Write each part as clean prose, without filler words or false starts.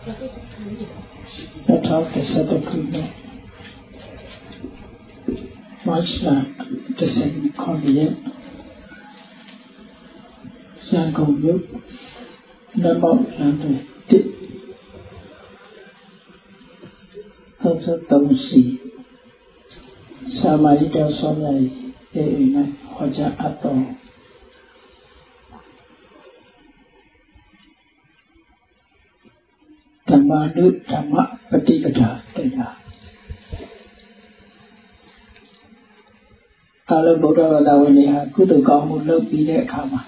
2011ခုနှစ်မတ်လ19ရက်ရန်ကုန်မြို့နမောလမ်းတွင်33စီစာမဏေတော်ဆောင်ရည်အေး၌ဟောကြားအပ်တော်ဓမ္မနုဓမ္မပฏิပဒါတရားကာလဗုဒ္ဓဘာသာဝင်တွေဟာကုသိုလ်ကောင်းမှုလုပ်ပြီးတဲ့အခါမှာ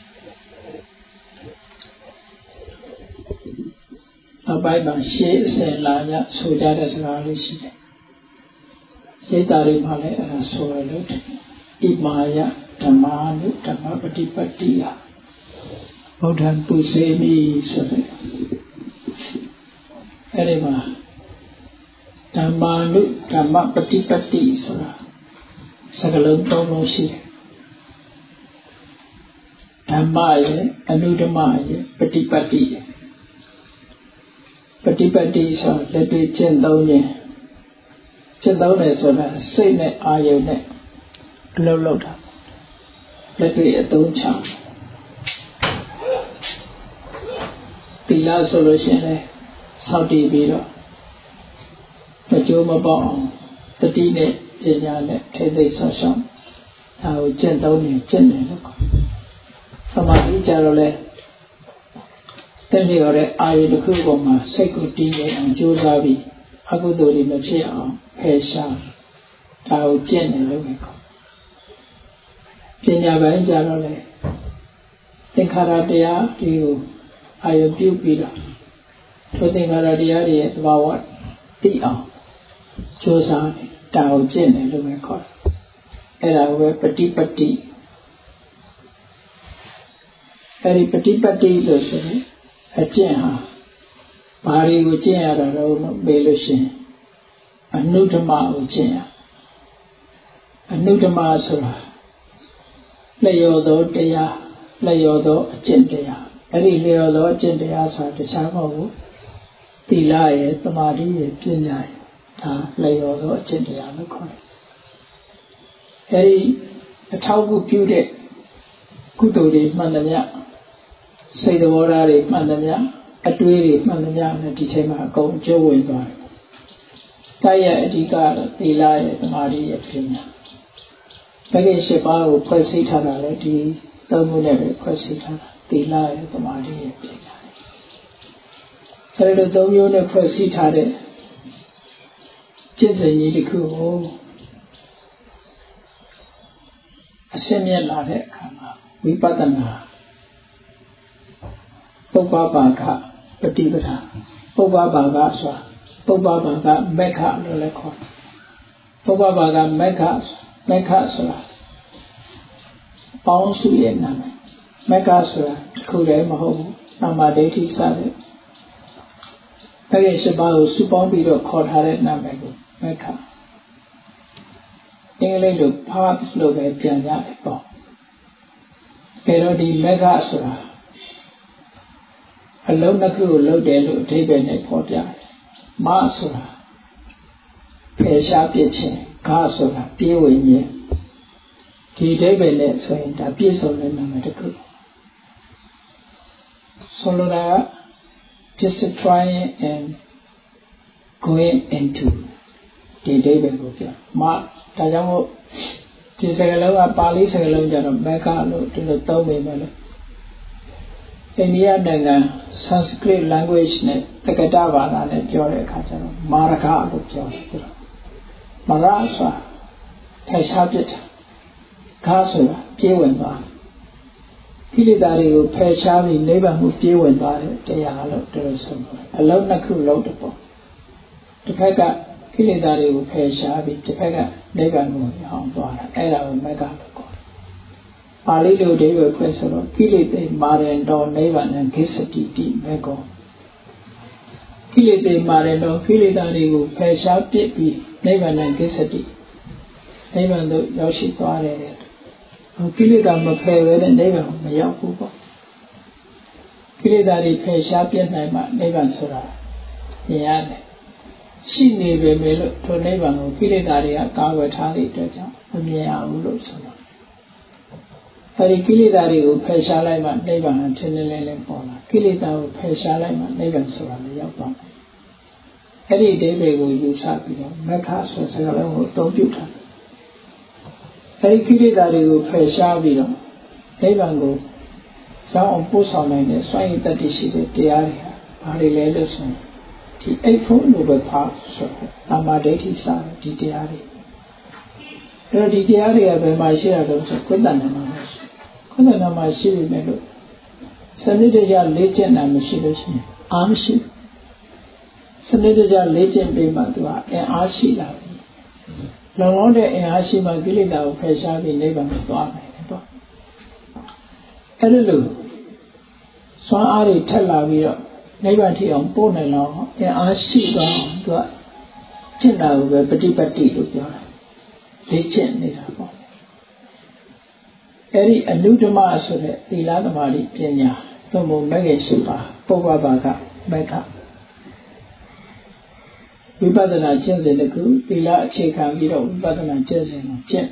အပိုင်းမှာရှေးအစဉ်လာရဆိုကြတဲ့စကားလေးရှိတယ်။စိတ်ဓာတ်တွေမှာလည်းအဲ့ဒါဆိုရလို့ဣမာယဓမ္မာနုဓမ္မပฏิပတ္တိယဗုဒ္ဓံပုစေမိဆိုတဲ့အဲ့ဒီမှာဓမ္မာနုဓမ္မပฏิပတ္တိဆိုတာစကားလုံးသုံးလုံးရှိတယ်ဓမ္မရဲ့အနုဓမ္မရဲ့ပฏิပတ္တိရဲ့ပฏิပတ္တိဆိုလက်တွေ့ကျင့်သုံးခြင်းကျင့်သုံးတယ်ဆိုတာစိတ်နဲ့အာယုန်နဲ့အလုပ်လုပ်တာလက်တွေ့အသုံးချသီလဆိုလို့ရှိရင်လည်းစောင့်တည်ပြီးတော့မကြိုးမပေါက်အောင်တတိနဲ့ပညာနဲ့ထိသိဆောက်ရှောက်ဒါကိုကျင့်သုံးနေကျင့်တယ်လို့ခေါ်သမာဓိကြတော့လဲတင့်လျော်တဲ့အာရုံတစ်ခုပေါ်မှာစိတ်ကိုတည်ငြိမ်အောင်ကြိုးစားပြီးအကုသိုလ်တွေမဖြစ်အောင်ဖယ်ရှားဒါကိုကျင့်တယ်လို့ခေါ်ပညာပိုင်းကြတော့လဲသင်္ခါရတရားတွေကိုအာရုံပြုပြီးတော့ထိုသင်္ခါရတရားတွေရဲ့သဘာဝသိအောင်ကြိုးစားတယ်ဒါကိုကျင့်တယ်လို့ခေါ်တယ်အဲ့ဒါကိုပဲပฏิပတ္တိအဲ့ဒီပฏิပတ္တိလို့ဆိုရင်အကျင့်ဟာဘာတွေကိုကျင့်ရတာလဲလို့မေးလို့ရှိရင်အနုဓမ္မကိုကျင့်ရအနုဓမ္မဆိုတာလျော်သောတရားလျော်သောအကျင့်တရားအဲ့ဒီလျော်သောအကျင့်တရားဆိုတာတခြားမဟုတ်ဘူးသီလရဲ့သမာဓိရဲ့ပညာရဲ့ဒါလျော်သောအကျင့်တရားလို့ခေါ်တယ်အဲ့ဒီအထောက်အကူပြုတဲ့ကုသိုလ်တွေမှန်သမျှစိတ်တော်ဓာတ်တွေမှန်သမျှအတွေးတွေမှန်သမျှနဲ့ဒီချိန်မှာအကုန်အကျိုးဝင်သွားတယ်။တိုက်ရဲ့အဓိကတော့သီလရဲ့သမာဓိရဲ့ပညာ။ဘဂိ၈ပါးကိုဖွဲ့စည်းထားတာလေဒီသုံးခုနဲ့ပဲဖွဲ့စည်းထားတာသီလရဲ့သမာဓိရဲ့ပညာ။အဲဒီလိုသုံးမျိုးနဲ့ဖွဲ့စည်းထားတဲ့ကျင့်စဉ်ကြီးတစ်ခုကိုအရှင်းမြတ်လာတဲ့အခါမှာဝိပဿနာပုပ္ပဘာကပฏิပဒါပုပ္ပဘာကဆိုတာပုပ္ပဘာကမက္ခလို့လည်းခေါ်တယ်ပုပ္ပဘာကမက္ခဆိုတာပေါင်းစုရဲ့နာမည်မက္ခဆိုတာတစ်ခုတည်းမဟုတ်ဘူးနာမဒိဋ္ဌိစတဲ့ဘဂိ၈ပါးကိုစုပေါင်းပြီးတော့ခေါ်ထားတဲ့နာမည်ကိုမက္ခအင်္ဂလိပ်လို path လို့ပဲပြန်ကြတယ်ပေါ့အဲတော့ဒီမက္ခဆိုတာအလုံးတစ်ခုကိုလုပ်တယ်လို့အဓိပ္ပာယ်နဲ့ဖော်ပြတယ်။မဆိုတာဖယ်ရှားပြစ်ခြင်းဂဆိုတာပြေးဝင်ခြင်းဒီအဓိပ္ပာယ်နဲ့ဆိုရင်ဒါပြည့်စုံတဲ့နာမည်တစ်ခုဆိုလိုတာက justifying and going into ဒီအဓိပ္ပာယ်ကိုပြောမဒါကြောင့်မို့ဒီစကားလုံးကပါဠိစကားလုံးကြတော့မက္ခလို့ဒီလိုသုံးပေမဲ့လို့အိန္ဒိယနိုင်ငံ Sanskrit language နဲ့တက္ကတာဘာသာနဲ့ပြောတဲ့အခါကျတော့မာရခလို့ပြောတယ်သူတို့မာရဆိုတာဖယ်ရှားပစ်တာခါဆိုတာပြေးဝင်သွားကိလေသာတွေကိုဖယ်ရှားပြီးနိဗ္ဗာန်ကိုပြေးဝင်သွားတဲ့တရားလို့သူတို့ဆိုတယ်အလုံးနှစ်ခုလုံးတပေါ့တစ်ဖက်ကကိလေသာတွေကိုဖယ်ရှားပြီးတစ်ဖက်ကနိဗ္ဗာန်ကိုရောက်သွားတာအဲ့ဒါကိုမက္ခလို့ခေါ်တယ်ပါဠိလိုအဓိပ္ပာယ်ဖွင့်ဆိုတော့ကိလေသာမာရင်တော်နိဗ္ဗာန်ဂစ္ဆတိတိမေကောကိလေသာမာရင်တော်ကိလေသာတွေကိုဖယ်ရှားပစ်ပြီးနိဗ္ဗာန်ဂစ္ဆတိနိဗ္ဗာန်သို့ရောက်ရှိသွားတယ်ကိလေသာမဖယ်ဘဲနဲ့နိဗ္ဗာန်မရောက်ဘူးပေါ့ကိလေသာတွေဖယ်ရှားပြတ်နိုင်မှနိဗ္ဗာန်ဆိုတာမြင်ရတယ်ရှိနေပေမဲ့လို့ထိုနိဗ္ဗာန်ကိုကိလေသာတွေကကာကွယ်ထားတဲ့အတွက်ကြောင့်မမြင်ရဘူးလို့ဆိုတော့အဲဒီကိလေသာတွေကိုဖယ်ရှားလိုက်မှနိဗ္ဗာန်ထင်ထင်လင်းလင်းပေါ်လာကိလေသာကိုဖယ်ရှားလိုက်မှနိဗ္ဗာန်ဆိုတာလည်းရောက်သွားတယ်အဲ့ဒီအဓိပ္ပာယ်ကိုယူဆပြီးတော့မက္ခဆိုစကားလုံးကိုအသုံးပြုထားတယ်အဲ့ဒီကိလေသာတွေကိုဖယ်ရှားပြီးတော့နိဗ္ဗာန်ကိုစောင်းအောင်ပို့ဆောင်နိုင်တဲ့စွမ်းရည်တတ္တိရှိတဲ့တရားတွေဟာဘာတွေလဲလို့ဆိုရင်ဒီအိတ်ဖို့လို့ပဲပါဆိုအာမဒိဋ္ဌိစာဒီတရားတွေအဲ့တော့ဒီတရားတွေကဘယ်မှာရှိရတော့ဆိုကုသဏမှာရှိကုသဏမှာရှိပြီမဲ့လို့စနစ်တကျလေ့ကျင့်တာမရှိလို့ရှိရင်အားမရှိစနစ်တကျလေ့ကျင့်ပြီးမှသူကအင်အားရှိလာပြီလုံလောက်တဲ့အင်အားရှိမှကိလေသာကိုဖယ်ရှားပြီးနိဗ္ဗာန်ကိုသွားနိုင်တယ်ပေါ့အဲ့ဒီလိုစွမ်းအားတွေထက်လာပြီးတော့နိဗ္ဗာန်ထိအောင်ပို့နိုင်တော့အင်အားရှိသွားအောင်သူကကျင့်တာကိုပဲပฏิပတ်တိလို့ပြောတာလေ့ကျင့်နေတာပေါ့အဲ့ဒီအနုဓမ္မဆိုတဲ့သီလသမာဓိပညာသို့မဟုတ်မဂ္ဂင်၈ပါးပုဗ္ဗဘာကမက္ခဝိပဿနာကျင့်စဉ်တစ်ခုသီလအခြေခံပြီးတော့ဝိပဿနာကျင့်စဉ်ကိုကျင့်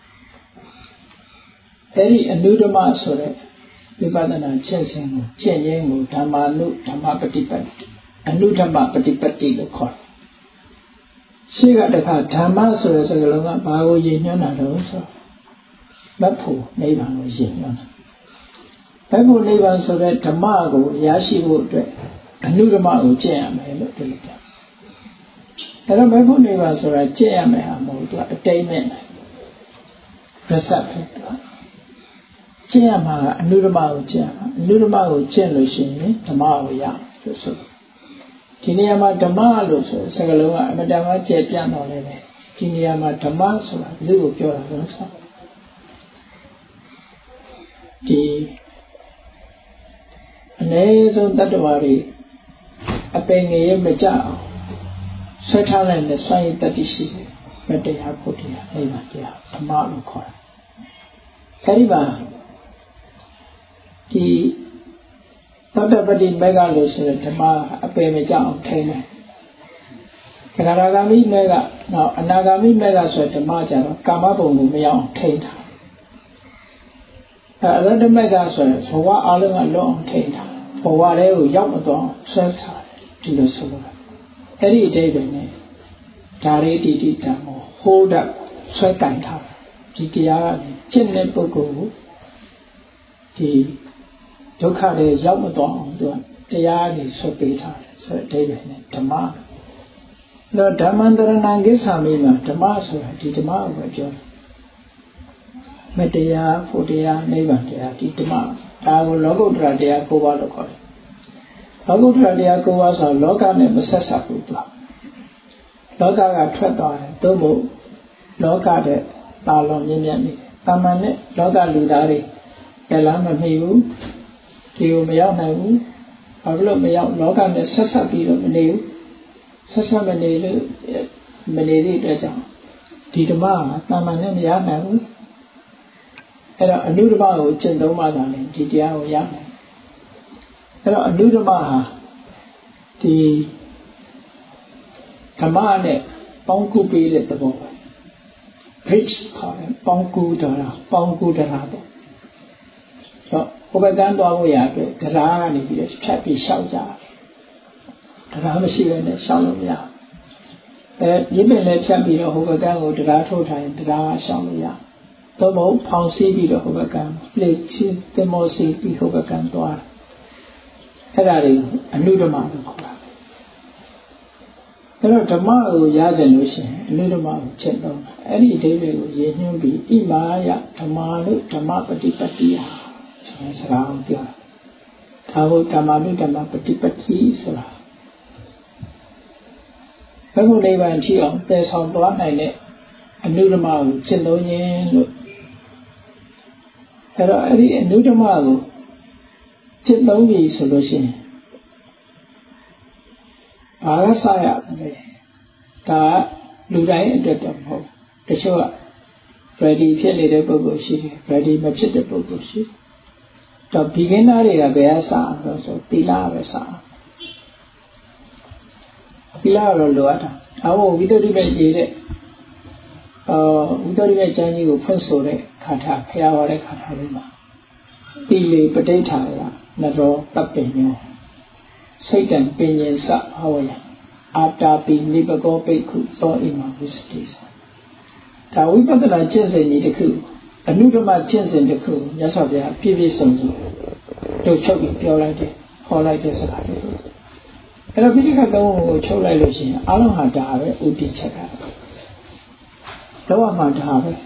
အဲ့ဒီအနုဓမ္မဆိုတဲ့ဝိပဿနာကျင့်စဉ်ကိုကျင့်ရင်းကိုဓမ္မာနုဓမ္မပฏิပတ်တိအနုဓမ္မပฏิပတ်တိလို့ခေါ်တယ်ရှိကတခါဓမ္မဆိုတဲ့စကားလုံးကဘာကိုရည်ညွှန်းတာလဲဆိုမဖို့နိဗ္ဗာန်ကိုရည်ညွှန်းတာမဖို့နိဗ္ဗာန်ဆိုတဲ့ဓမ္မကိုရရှိဖို့အတွက်အနုဓမ္မကိုကျင့်ရမယ်လို့ပြောတယ်အဲ့တော့မဖို့နိဗ္ဗာန်ဆိုတာကျင့်ရမယ်ဟာမဟုတ်သူအတိတ်နဲ့ရစပ်ဖြစ်တာကျင့်ရမှာအနုဓမ္မကိုကျင့်ရမှာအနုဓမ္မကိုကျင့်လို့ရှိရင်ဓမ္မကိုရလို့ဆိုဒီနေရာမှာဓမ္မလို့ဆိုစကားလုံးကအမတန်မှကျယ်ပြန့်တော်လည်းပဲဒီနေရာမှာဓမ္မဆိုတာဘယ်လိုပြောတာလဲဆိုဒီအနည်းဆုံးတတ္တဝါတွေအပင်ငယ်မကြအောင်ဆွဲထားလိုက်တဲ့စွမ်းရည်တတ္တိရှိတယ်မတရားဖို့တရားအဲ့ဒါတရားဓမ္မလို့ခေါ်တာအဲဒီမှာဒီသတ္တပတိမေဃလို့ဆိုတဲ့ဓမ္မအပင်မကြအောင်ထိန်းတယ်။သဂရဂါမိမေဃနောက်အနာဂါမိမေဃဆိုတဲ့ဓမ္မကြတော့ကာမဘုံကိုမရောက်အောင်ထိန်းတာ။အရဟတမေဃဆိုရင်ဘဝအလုံးကလွတ်အောင်ထိန်းတာ။ဘဝလေးကိုရောက်မသွားအောင်ဆွဲထားတယ်ဒီလိုဆိုတာ။အဲ့ဒီအတိတ်ပဲနဲ့ဓာရီတိတိဓမ္မော hold up ဆွဲကင်ထားဒီတရားကကျင့်တဲ့ပုဂ္ဂိုလ်ကိုဒီဒုက္ခတွေရောက်မသွားအောင်သူကတရားတွေဆွပေးထားတယ်ဆိုတဲ့အဓိပ္ပာယ်နဲ့ဓမ္မတော့ဓမ္မန္တရဏံကိစ္ဆာမိမှာဓမ္မဆိုတာဒီဓမ္မကိုပဲပြောတယ်မတရားဖို့တရားနိဗ္ဗာန်တရားဒီဓမ္မဒါကိုလောကုတ္တရာတရား၉ပါးလို့ခေါ်တယ်လောကုတ္တရာတရား၉ပါးဆိုလောကနဲ့မဆက်ဆက်ဘူးသူလောကကထွက်သွားတယ်သို့မဟုတ်လောကတဲ့ပါလွန်မြင့်မြတ်နေတယ်တာမန်နဲ့လောကလူသားတွေလည်းလားမမှီဘူးဒီကိုမရောက်နိုင်ဘူးဘာလို့မရောက်လောကနဲ့ဆက်ဆက်ပြီးတော့မနေဘူးဆက်ဆက်မနေလို့မနေသည့်အတွက်ကြောင့်ဒီဓမ္မကတာမန်နဲ့မရနိုင်ဘူးအဲ့တော့အနုဓမ္မကိုကျင့်သုံးမှသာလေဒီတရားကိုရနိုင်အဲ့တော့အနုဓမ္မဟာဒီဓမ္မနဲ့ပေါင်းကူးပေးတဲ့သဘောပဲ bridge ခေါ်တယ်ပေါင်းကူးတာပေါ့ဆိုတော့ဟိုဘက်ကန်းသွားဖို့ရအတွက်တရားကနေပြီးတော့ဖြတ်ပြီးရှောက်ကြတရားမရှိဘဲနဲ့ရှောက်လို့မရရင်းပင်လည်းဖြတ်ပြီးတော့ဟိုဘက်ကန်းကိုတရားထိုးထိုင်တရားကရှောက်လို့ရသို့မဟုတ်ဖောင်စီးပြီးတော့ဟိုဘက်ကန်းလေစီတမောစီပြီးဟိုဘက်ကန်းသွားအဲ့ဒါတွေအနုဓမ္မလို့ခေါ်တာအဲ့တော့ဓမ္မကိုရကြလို့ရှိရင်အနုဓမ္မကိုချက်တော့အဲ့ဒီအဓိပ္ပာယ်ကိုရည်ညွှန်းပြီးဣမာယဓမ္မလို့ဓမ္မပฏิပတ်တိယစကားကိုပြောတာဒါကိုဓမ္မလို့ဓမ္မပฏิပတ်တိဆိုတာဘယ်လိုနိဗ္ဗာန်ထိအောင်တည်ဆောင်သွားနိုင်တဲ့အနုဓမ္မကိုချက်လို့ရင်းလို့အဲ့တော့အဲ့ဒီအနုဓမ္မကိုချက်သုံးပြီဆိုလို့ရှိရင်ဘာကစရလဲဒါလူတိုင်းအတွက်တော့မဟုတ်တချို့က ready ဖြစ်နေတဲ့ပုဂ္ဂိုလ်ရှိတယ် ready မဖြစ်တဲ့ပုဂ္ဂိုလ်ရှိတော့ beginner တွေကဘယ်ကစအောင်ဆိုသီလပဲစအောင်သီလကတော့လိုအပ်တာဒါမို့ဝိတ္တိပဲရေးတဲ့ဝိတ္တိပဲကျမ်းကြီးကိုဖွင့်ဆိုတဲ့ခါထာဖျားပါတဲ့ခါထာလေးမှာတိလေပဋိဋ္ဌာယနရောတပ်ပင်ညောစိတ်တံပင်ញင်စဟောယအာတာပိနိပကောပိက္ခုသောဣမဝိစတိဒါဝိပဿနာကျင့်စဉ်ကြီးတစ်ခုအနုဓမ္မကျင့်စဉ်တစ်ခုမြတ်စွာဘုရားပြည့်ပြည့်စုံစုံတို့ချုပ်ပြီးပြောလိုက်တယ်ဟောလိုက်တဲ့စကားတွေအဲ့တော့ပိဋကတ်သုံးကိုချုပ်လိုက်လို့ရှိရင်အလုံးဟာဒါပဲဥတည်ချက်ကတော့မှဒါပဲ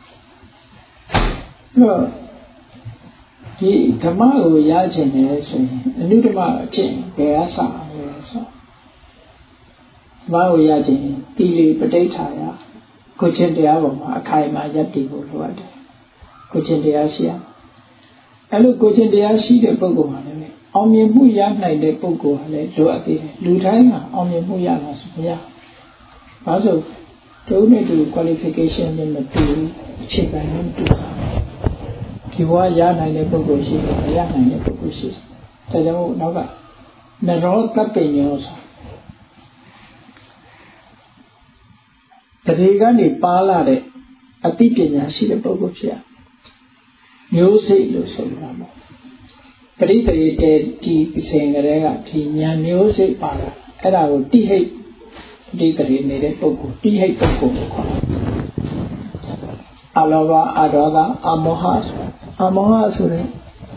တော့ဒီဓမ္မကိုရချင်တယ်ဆိုရင်အနုဓမ္မအကျင့်ဘယ်အစလဲဆိုဓမ္မကိုရချင်တိလေပဋိဋ္ဌာယကိုချင်းတရားပေါ်မှာအခိုင်အမာယက်တည်ဖို့လိုအပ်တယ်ကိုချင်းတရားရှိရအဲ့လိုကိုချင်းတရားရှိတဲ့ပုဂ္ဂိုလ်ဟာလည်းအောင်မြင်မှုရနိုင်တဲ့ပုဂ္ဂိုလ်ဟာလည်းလိုအပ်သေးတယ်လူတိုင်းကအောင်မြင်မှုရမှာဆိုမရဘာလို့တုံးနဲ့တူ qualification နဲ့မတူအခြေခံနဲ့မတူဒီဘဝရနိုင်တဲ့ပုဂ္ဂိုလ်ရှိတယ်မရနိုင်တဲ့ပုဂ္ဂိုလ်ရှိတယ်ဒါကြောင့်နောက်ကနရောတပ္ပညောဆိုတတိကနေပါလာတဲ့အသိပညာရှိတဲ့ပုဂ္ဂိုလ်ဖြစ်ရမျိုးစိတ်လို့ဆိုတာပေါ့ပရိသေတေဒီစဉ်ကလေးကဒီညာမျိုးစိတ်ပါလာအဲ့ဒါကိုတိဟိတ်ပရိသေနေတဲ့ပုဂ္ဂိုလ်တိဟိတ်ပုဂ္ဂိုလ်ကိုခေါ်တယ်အလောဘအဒေါသအမောဟဆိုတဲ့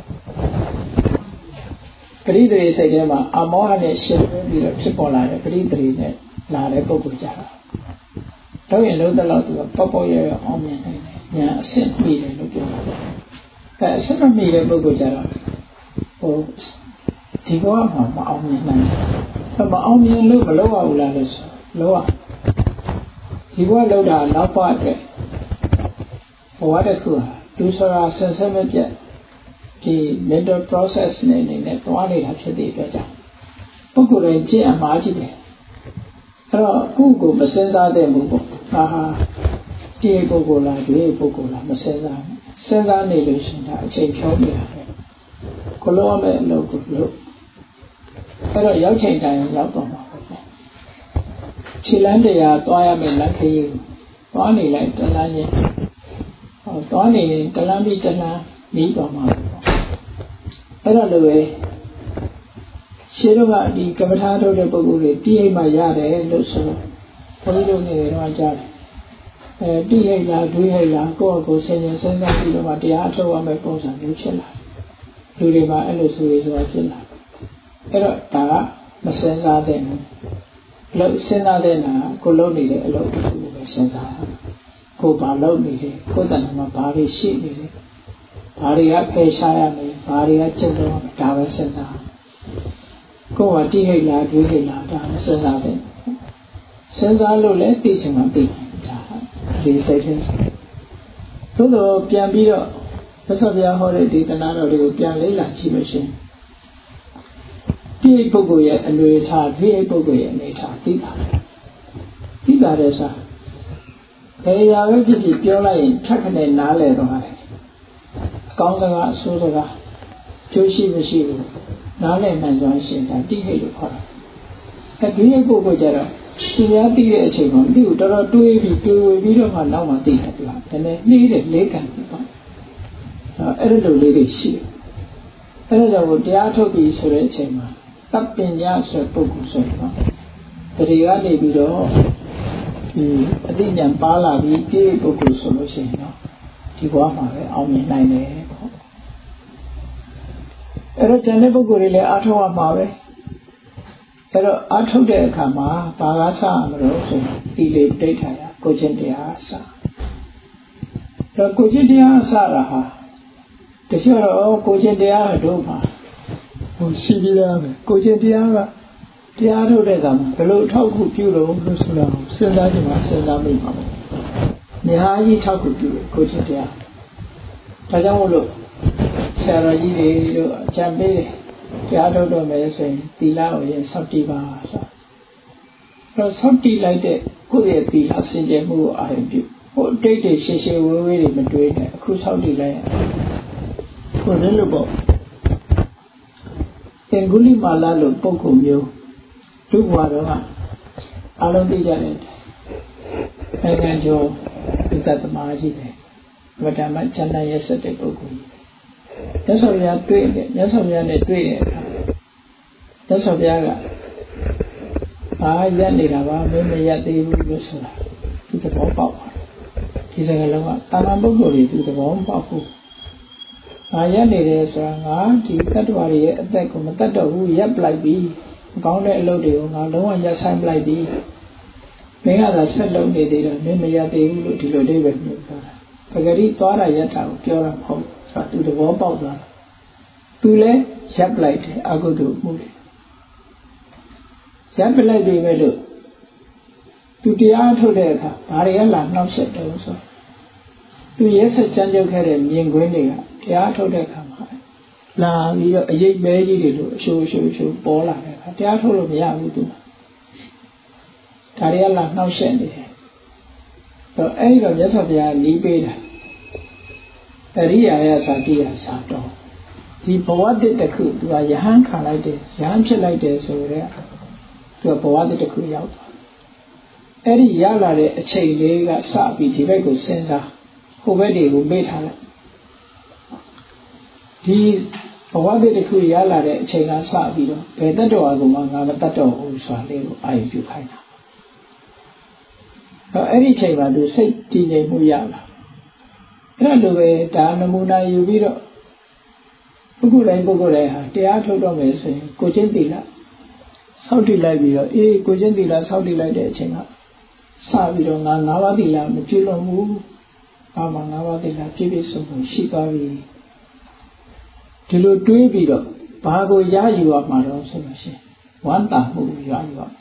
ပရိသေစိတ်ထဲမှာအမောဟနဲ့ရှင်ပြီးတော့ဖြစ်ပေါ်လာတဲ့ပရိသေနဲ့လာတဲ့ပုဂ္ဂိုလ်ကြတာတော့ရင်လုံးတလောက်သူကပေါ့ပေါ့ရရအောင်မြင်နိုင်တယ်ညာအဆင့်မိတယ်လို့ပြောတာအဲအဆင့်မိတဲ့ပုဂ္ဂိုလ်ကြတော့ဒီဘဝမှာမအောင်မြင်နိုင်ဘူးမအောင်မြင်လို့မလုပ်ရဘူးလားလို့ဆိုလုပ်ရဒီဘဝလောက်တာနောက်ဘဝအတွက်ဘဝတစ်ခုဟာသူဆိုတာဆင်ဆက်မပြတ်ဒီ mental process နဲ့သွားနေတာဖြစ်တဲ့အတွက်ကြောင့်ပုဂ္ဂိုလ်တိုင်းကျင့်အမှားကြီးတယ်အဲ့တော့ကိုယ့်ကိုမစင်စားတဲ့ဘူးပေါ့ဟာဒီပုဂ္ဂိုလ်လားဒီပုဂ္ဂိုလ်လားမစင်စားဘူးစဉ်းစားနေလို့ရှိရင်ဒါအချိန်ဖြောနေတာပဲကိုလိုရမယ့်အလုပ်ကိုလုပ်အဲ့တော့ရောက်ချိန်တိုင်းရောက်တော့မှာပေါ့ခြေလမ်းတရားသွားရမယ့်လက်ခရီးကိုသွားနေလိုက်တလန်းချင်းသွားနေရင်တလန်းပြီးတလန်းပြီးတော့မှာပေါ့အဲ့တော့လည်းပဲရှင်းတော့ကဒီကမ္မထာထုတ်တဲ့ပုဂ္ဂိုလ်တွေတိအိမ်မှာရတယ်လို့ဆိုတော့ဘုရားတို့နေတော့ကြားတယ်တိဟိတ်လားဒွေဟိတ်လားကိုယ့်အကိုစဉ်းစားပြီးတော့မှတရားအထုတ်ရမယ့်ပုံစံမျိုးဖြစ်လာလူတွေမှာအဲ့လိုဆိုရဆိုတာဖြစ်လာအဲ့တော့ဒါကမစဉ်းစားတဲ့ဘူးလို့စဉ်းစားတဲ့နာကိုလုပ်နေတဲ့အလုပ်တစ်ခုကိုပဲစဉ်းစားကိုဘာလုပ်နေလဲကိုယ်တဏ္ဍာမှာဘာတွေရှိနေလဲဘာတွေကဖယ်ရှားရမယ်ဘာတွေကကျင့်တော့ဒါပဲစဉ်းစားကိုယ်ကတိဟိတ်လားဒွေဟိတ်လားဒါမစဉ်းစားတဲ့စဉ်းစားလို့လည်းသိချင်မှသိဒီစိတ်ထဲသို့တော့ပြန်ပြီးတော့သစ္စာပြဟောတဲ့ဒီတဏှာတော်တွေကိုပြန်လေ့လာကြည့်လို့ရှိရင်ဒီပုဂ္ဂိုလ်ရဲ့အနေထားဒီပုဂ္ဂိုလ်ရဲ့အနေထားသိတာတဲ့စားဘယ်ရာပဲဖြစ်ဖြစ်ပြောလိုက်ရင်ထက်ခနဲ့နားလည်တော့တယ်အကောင်းစကားအဆိုးစကားကျိုးရှိမရှိဘူးနားလည်နိုင်စွာရှင်းတာတိဟိတ်လို့ခေါ်တာအဲဒီပုဂ္ဂိုလ်ကြတော့သူများသိတဲ့အချိန်မှာဒီကိုတော်တော်တွေးဝေပြီးတော့မှနောက်မှသိတယ်သူကဒါနဲ့နှီးတယ်လေးကန်ပြီပေါ့အဲ့လိုလေးတွေရှိတယ်အဲ့ဒါကြောင့်တရားထုတ်ပြီးဆိုတဲ့အချိန်မှာတပ်ပညာဆိုပုဂ္ဂိုလ်ဆိုတော့တတိကနေပြီးတော့ဒီအသိဉာဏ်ပါလာပြီးဒီပုဂ္ဂိုလ်ဆိုလို့ရှိရင်တော့ဒီဘဝမှာပဲအောင်မြင်နိုင်တယ်ပေါ့အဲ့တော့ဉာဏ်တဲ့ပုဂ္ဂိုလ်တွေလည်းအားထုတ်ရမှာပဲအဲ့တော့အားထုတ်တဲ့အခါမှာဘာသာစမလို့ဆိုတိလေပဋိဋ္ဌာယကိုချင်းတရားစတော့ကိုချင်းတရားစတာဟာတချို့တော့ကိုချင်းတရားတို့မှာရှိပြီးသားပဲကိုချင်းတရားကတရားထုတ်တဲ့အခါမှာဘယ်လိုထောက်ခုပြုလို့ဆိုတာစဉ်းစားကြည့်မှစဉ်းစားမိပါမယ်။များကြီးထောက်ခုပြုလို့ကိုချင်းတရားဒါကြောင့်မို့လို့ဆရာတော်ကြီးတွေတို့အကြံပေးတယ်ကြားထုတ်တော့မယ်ဆိုရင်သီလကိုရင်စောင့်တည်ပါဆိုတော့စောင့်တည်လိုက်တဲ့ကိုယ့်ရဲ့သီလစင်ကြယ်မှုကိုအာရုံပြုဟိုတိတ်တိတ်ရှည်ရှည်ဝေးဝေးတွေမတွေးနဲ့အခုစောင့်တည်လိုက်ရကိုယ်လည်းလို့ပေါ့အင်္ဂုလိမာလာလို့ပုဂ္ဂိုလ်မျိုးဒုဘဝတော့ကအားလုံးသိကြတယ်နိုင်ငံကျော်ဒီသတ္တမကြီးပဲဗဒ္ဓမချမ်းသာရဲ့စတဲ့ပုဂ္ဂိုလ်ကြီးမြတ်စွာဘုရားတွေ့တယ်မြတ်စွာဘုရားနဲ့တွေ့တဲ့အခါမြတ်စွာဘုရားကရက်နေတာပါမင်းမရက်သေးဘူးလို့ဆိုတာသူသဘောပေါက်ပါတယ်ဒီစကားလုံးကတာမန်ပုဂ္ဂိုလ်တွေသူသဘောမပေါက်ဘူးရက်နေတယ်ဆိုတာငါဒီတတ္တဝါတွေရဲ့အသက်ကိုမတတ်တော့ဘူးရက်ပလိုက်ပြီမကောင်းတဲ့အလုပ်တွေကိုငါလုံးဝရပ်ဆိုင်ပလိုက်ပြီမင်းကသာဆက်လုံးနေသေးတယ်မင်းမရက်သေးဘူးလို့ဒီလိုလေးပဲပြောတာပဂရိသွားတာရက်တာကိုပြောတာမဟုတ်ဆိုတော့သူသဘောပေါက်သွားတာသူလည်းရပ်ပလိုက်တယ်အကုသိုလ်မှုတွေရပ်ပလိုက်ပြီပဲလို့သူတရားထုတ်တဲ့အခါဘာတွေကလာနှောက်ယှက်တယ်ဆိုသူရဲ့ဆက်ကြမ်းကြုတ်ခဲ့တဲ့မြင်ကွင်းတွေကတရားထုတ်တဲ့အခါမှာလာပြီးတော့အရေးမဲကြီးတွေလို့အရှိုးပေါ်လာတဲ့အခါတရားထုတ်လို့မရဘူးသူဒါတွေကလာနှောက်ယှက်နေတယ်တော့အဲ့ဒီတော့မြတ်စွာဘုရားနီးပေးတာအရိယာယသာတိယသာတော်ဒီဘဝတစ်ခုသူကယဟန်ခံလိုက်တယ်ယဟန်ဖြစ်လိုက်တယ်ဆိုတော့သူကဘဝတစ်ခုရောက်သွားအဲ့ဒီရလာတဲ့အချိန်လေးကစပြီးဒီဘက်ကိုစဉ်းစားဟိုဘက်တွေကိုမေ့ထားလိုက်ဒီဘဝတစ်ခုရလာတဲ့အချိန်ကစပြီးတော့ဘယ်တတ်တော်အကူမှငါမတတ်တော့ဘူးဆိုတာလေးကိုအာရုံပြုခိုင်းတာတော့အဲ့ဒီအချိန်မှာသူစိတ်တည်ငြိမ်မှုရလာအဲ့လိုပဲဒါနမူနာယူပြီးတော့ပုဂ္ဂိုလ်တိုင်းဟာတရားထုတ်တော့မယ်ဆိုရင်ကိုချင်းတိလဆောက်တည်လိုက်ပြီးတော့ကိုချင်းတိလဆောက်တည်လိုက်တဲ့အချိန်ကစပြီးတော့ငါ၅ပါးတိလမပြည့်လို့ဘူးဘာမှ၅ပါးတိလပြည့်ပြည့်စုံစုံရှိသွားပြီဒီလိုတွေးပြီးတော့ဘာကိုရယူရမှာတော့ဆိုလို့ရှိရင်ဝမ်းသာမှုရယူရ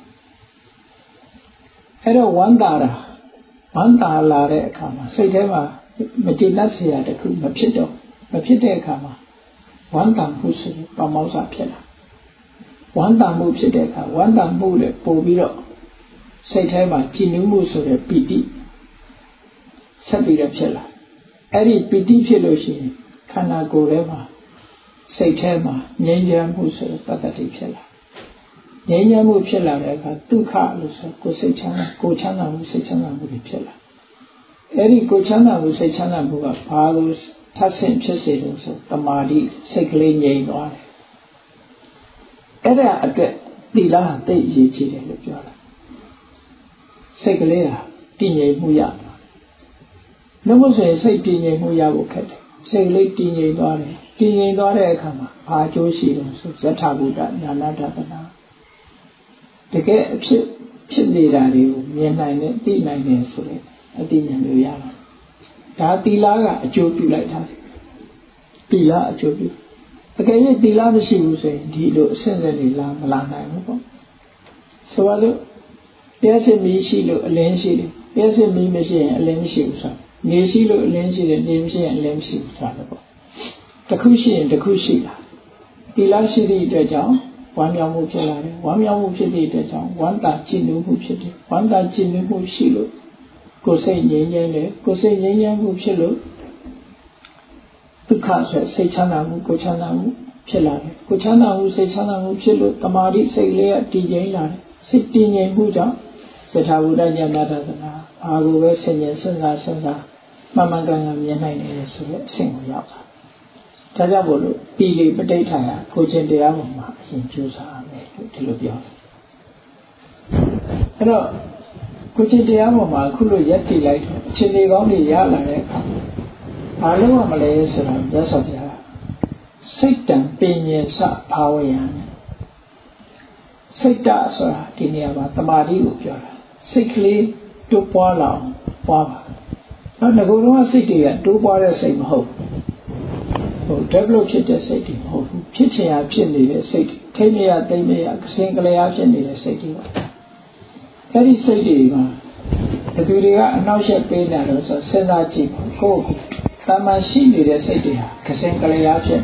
အဲ့တော့ဝမ်းသာလာတဲ့အခါမှာစိတ်ထဲမှာမကျေနပ်စရာတခုမဖြစ်တဲ့အခါမှာဝမ်းသာမှုဆိုရင်ပမောက္ခဖြစ်လာဝမ်းသာမှုဖြစ်တဲ့အခါဝမ်းသာမှုနဲ့ပို့ပြီးတော့စိတ်ထဲမှာကြည်နူးမှုဆိုတဲ့ပီတိဆက်ပြီးတော့ဖြစ်လာအဲ့ဒီပီတိဖြစ်လို့ရှိရင်ခန္ဓာကိုယ်ထဲမှာစိတ်ထဲမှာငြိမ်းချမ်းမှုဆိုတဲ့ပတ္တတိဖြစ်လာငြိမ်းချမ်းမှုဖြစ်လာတဲ့အခါဒုက္ခလို့ဆိုကိုယ်စိတ်ချမ်းသာကိုယ်ချမ်းသာမှုစိတ်ချမ်းသာမှုတွေဖြစ်လာအဲ့ဒီကိုယ်ချမ်းသာမှုစိတ်ချမ်းသာမှုကဘာလို့ထပ်ဆင့်ဖြစ်စေလို့ဆိုတမာတိစိတ်ကလေးငြိမ်သွားတယ်အဲ့ဒါအတွက်သီလဟာသိအရေးကြီးတယ်လို့ပြောတာစိတ်ကလေးဟာတည်ငြိမ်မှုရတာနှုတ်ဆိုရင်စိတ်တည်ငြိမ်မှုရဖို့ခက်တယ်စိတ်ကလေးတည်ငြိမ်သွားတယ်တည်ငြိမ်သွားတဲ့အခါမှာဘာအကျိုးရှိလို့ဆိုယထာဘုဒ္ဓညာနာတပနာတကယ်အဖြစ်နေတာတွေကိုမြင်နိုင်တဲ့သိနိုင်တယ်ဆိုရင်အသိဉာဏ်မျိုးရတာဒါသီလကအကျိုးပြုလိုက်တာသီလအကျိုးပြုအကယ်၍သီလမရှိဘူးဆိုရင်ဒီလိုအဆင့်ဆင့်တွေမလာနိုင်ဘူးပေါ့ဆိုပါစို့တရားစစ်မီးရှိလို့အလင်းရှိတယ်တရားစစ်မီးမရှိရင်အလင်းမရှိဘူးဆိုတာနေရှိလို့အလင်းရှိတယ်နေမရှိရင်အလင်းမရှိဘူးဆိုတာပေါ့တစ်ခုရှိရင်တစ်ခုရှိတာသီလရှိသည့်အတွက်ကြောင့်ဝမ်းမြောက်မှုဖြစ်လာတယ်ဝမ်းမြောက်မှုဖြစ်သည့်အတွက်ကြောင့်ဝမ်းသာကြည်နူးမှုဖြစ်တယ်ဝမ်းသာကြည်နူးမှုရှိလို့ကိုယ်စိတ်ငြိမ်းချမ်းတယ်ကိုယ်စိတ်ငြိမ်းချမ်းမှုဖြစ်လို့ဒုက္ခဆိုစိတ်ချမ်းသာမှုကိုယ်ချမ်းသာမှုဖြစ်လာတယ်ကိုယ်ချမ်းသာမှုစိတ်ချမ်းသာမှုဖြစ်လို့တမာတိစိတ်လေးကတည်ငြိမ်လာတယ်စိတ်တည်ငြိမ်မှုကြောင့်ယထာဘုဒ္ဓဉာဏတသနာအာကိုပဲဆင်ញင်စဉ်းစားမှန်မှန်ကန်ကန်မြင်နိုင်တယ်ဆိုတဲ့အဆင့်ကိုရောက်တာဒါကြောင့်မို့လို့ဤလေပဋိဋ္ဌာယကိုချင်းတရားပေါ်မှာအရင်ကျိုးစားရမယ်လို့ဒီလိုပြောတယ်အဲ့တော့ကိုချင်းတရားပေါ်မှာအခုလိုရက်တည်လိုက်တော့အချိန်လေးကောင်းတွေရလာတဲ့အခါဘာလို့မလဲဆိုတာမြတ်စွာဘုရားစိတ်တံပင်ညင်စဘာဝယံစိတ်တဆိုတာဒီနေရာမှာတမာတိကိုပြောတာစိတ်ကလေးတိုးပွားလာအောင်ပွားပါနောက်ငကိုယ်တော့စိတ်တွေကတိုးပွားတဲ့စိတ်မဟုတ်ဘူး develop ဖြစ်တဲ့စိတ်တွေမဟုတ်ဘူးဖြစ်ချင်ရဖြစ်နေတဲ့စိတ်တွေထိမရသိမရကစင်ကလေးအားဖြစ်နေတဲ့စိတ်တွေပါအဲ့ဒီစိတ်တွေမှာဒီသူတွေကအနှောက်အယှက်ပေးနေတော့ဆိုစဉ်းစားကြည့်ကိုယ့်တာမန်ရှိနေတဲ့စိတ်တွေဟာကစင်ကလေးအားဖြစ်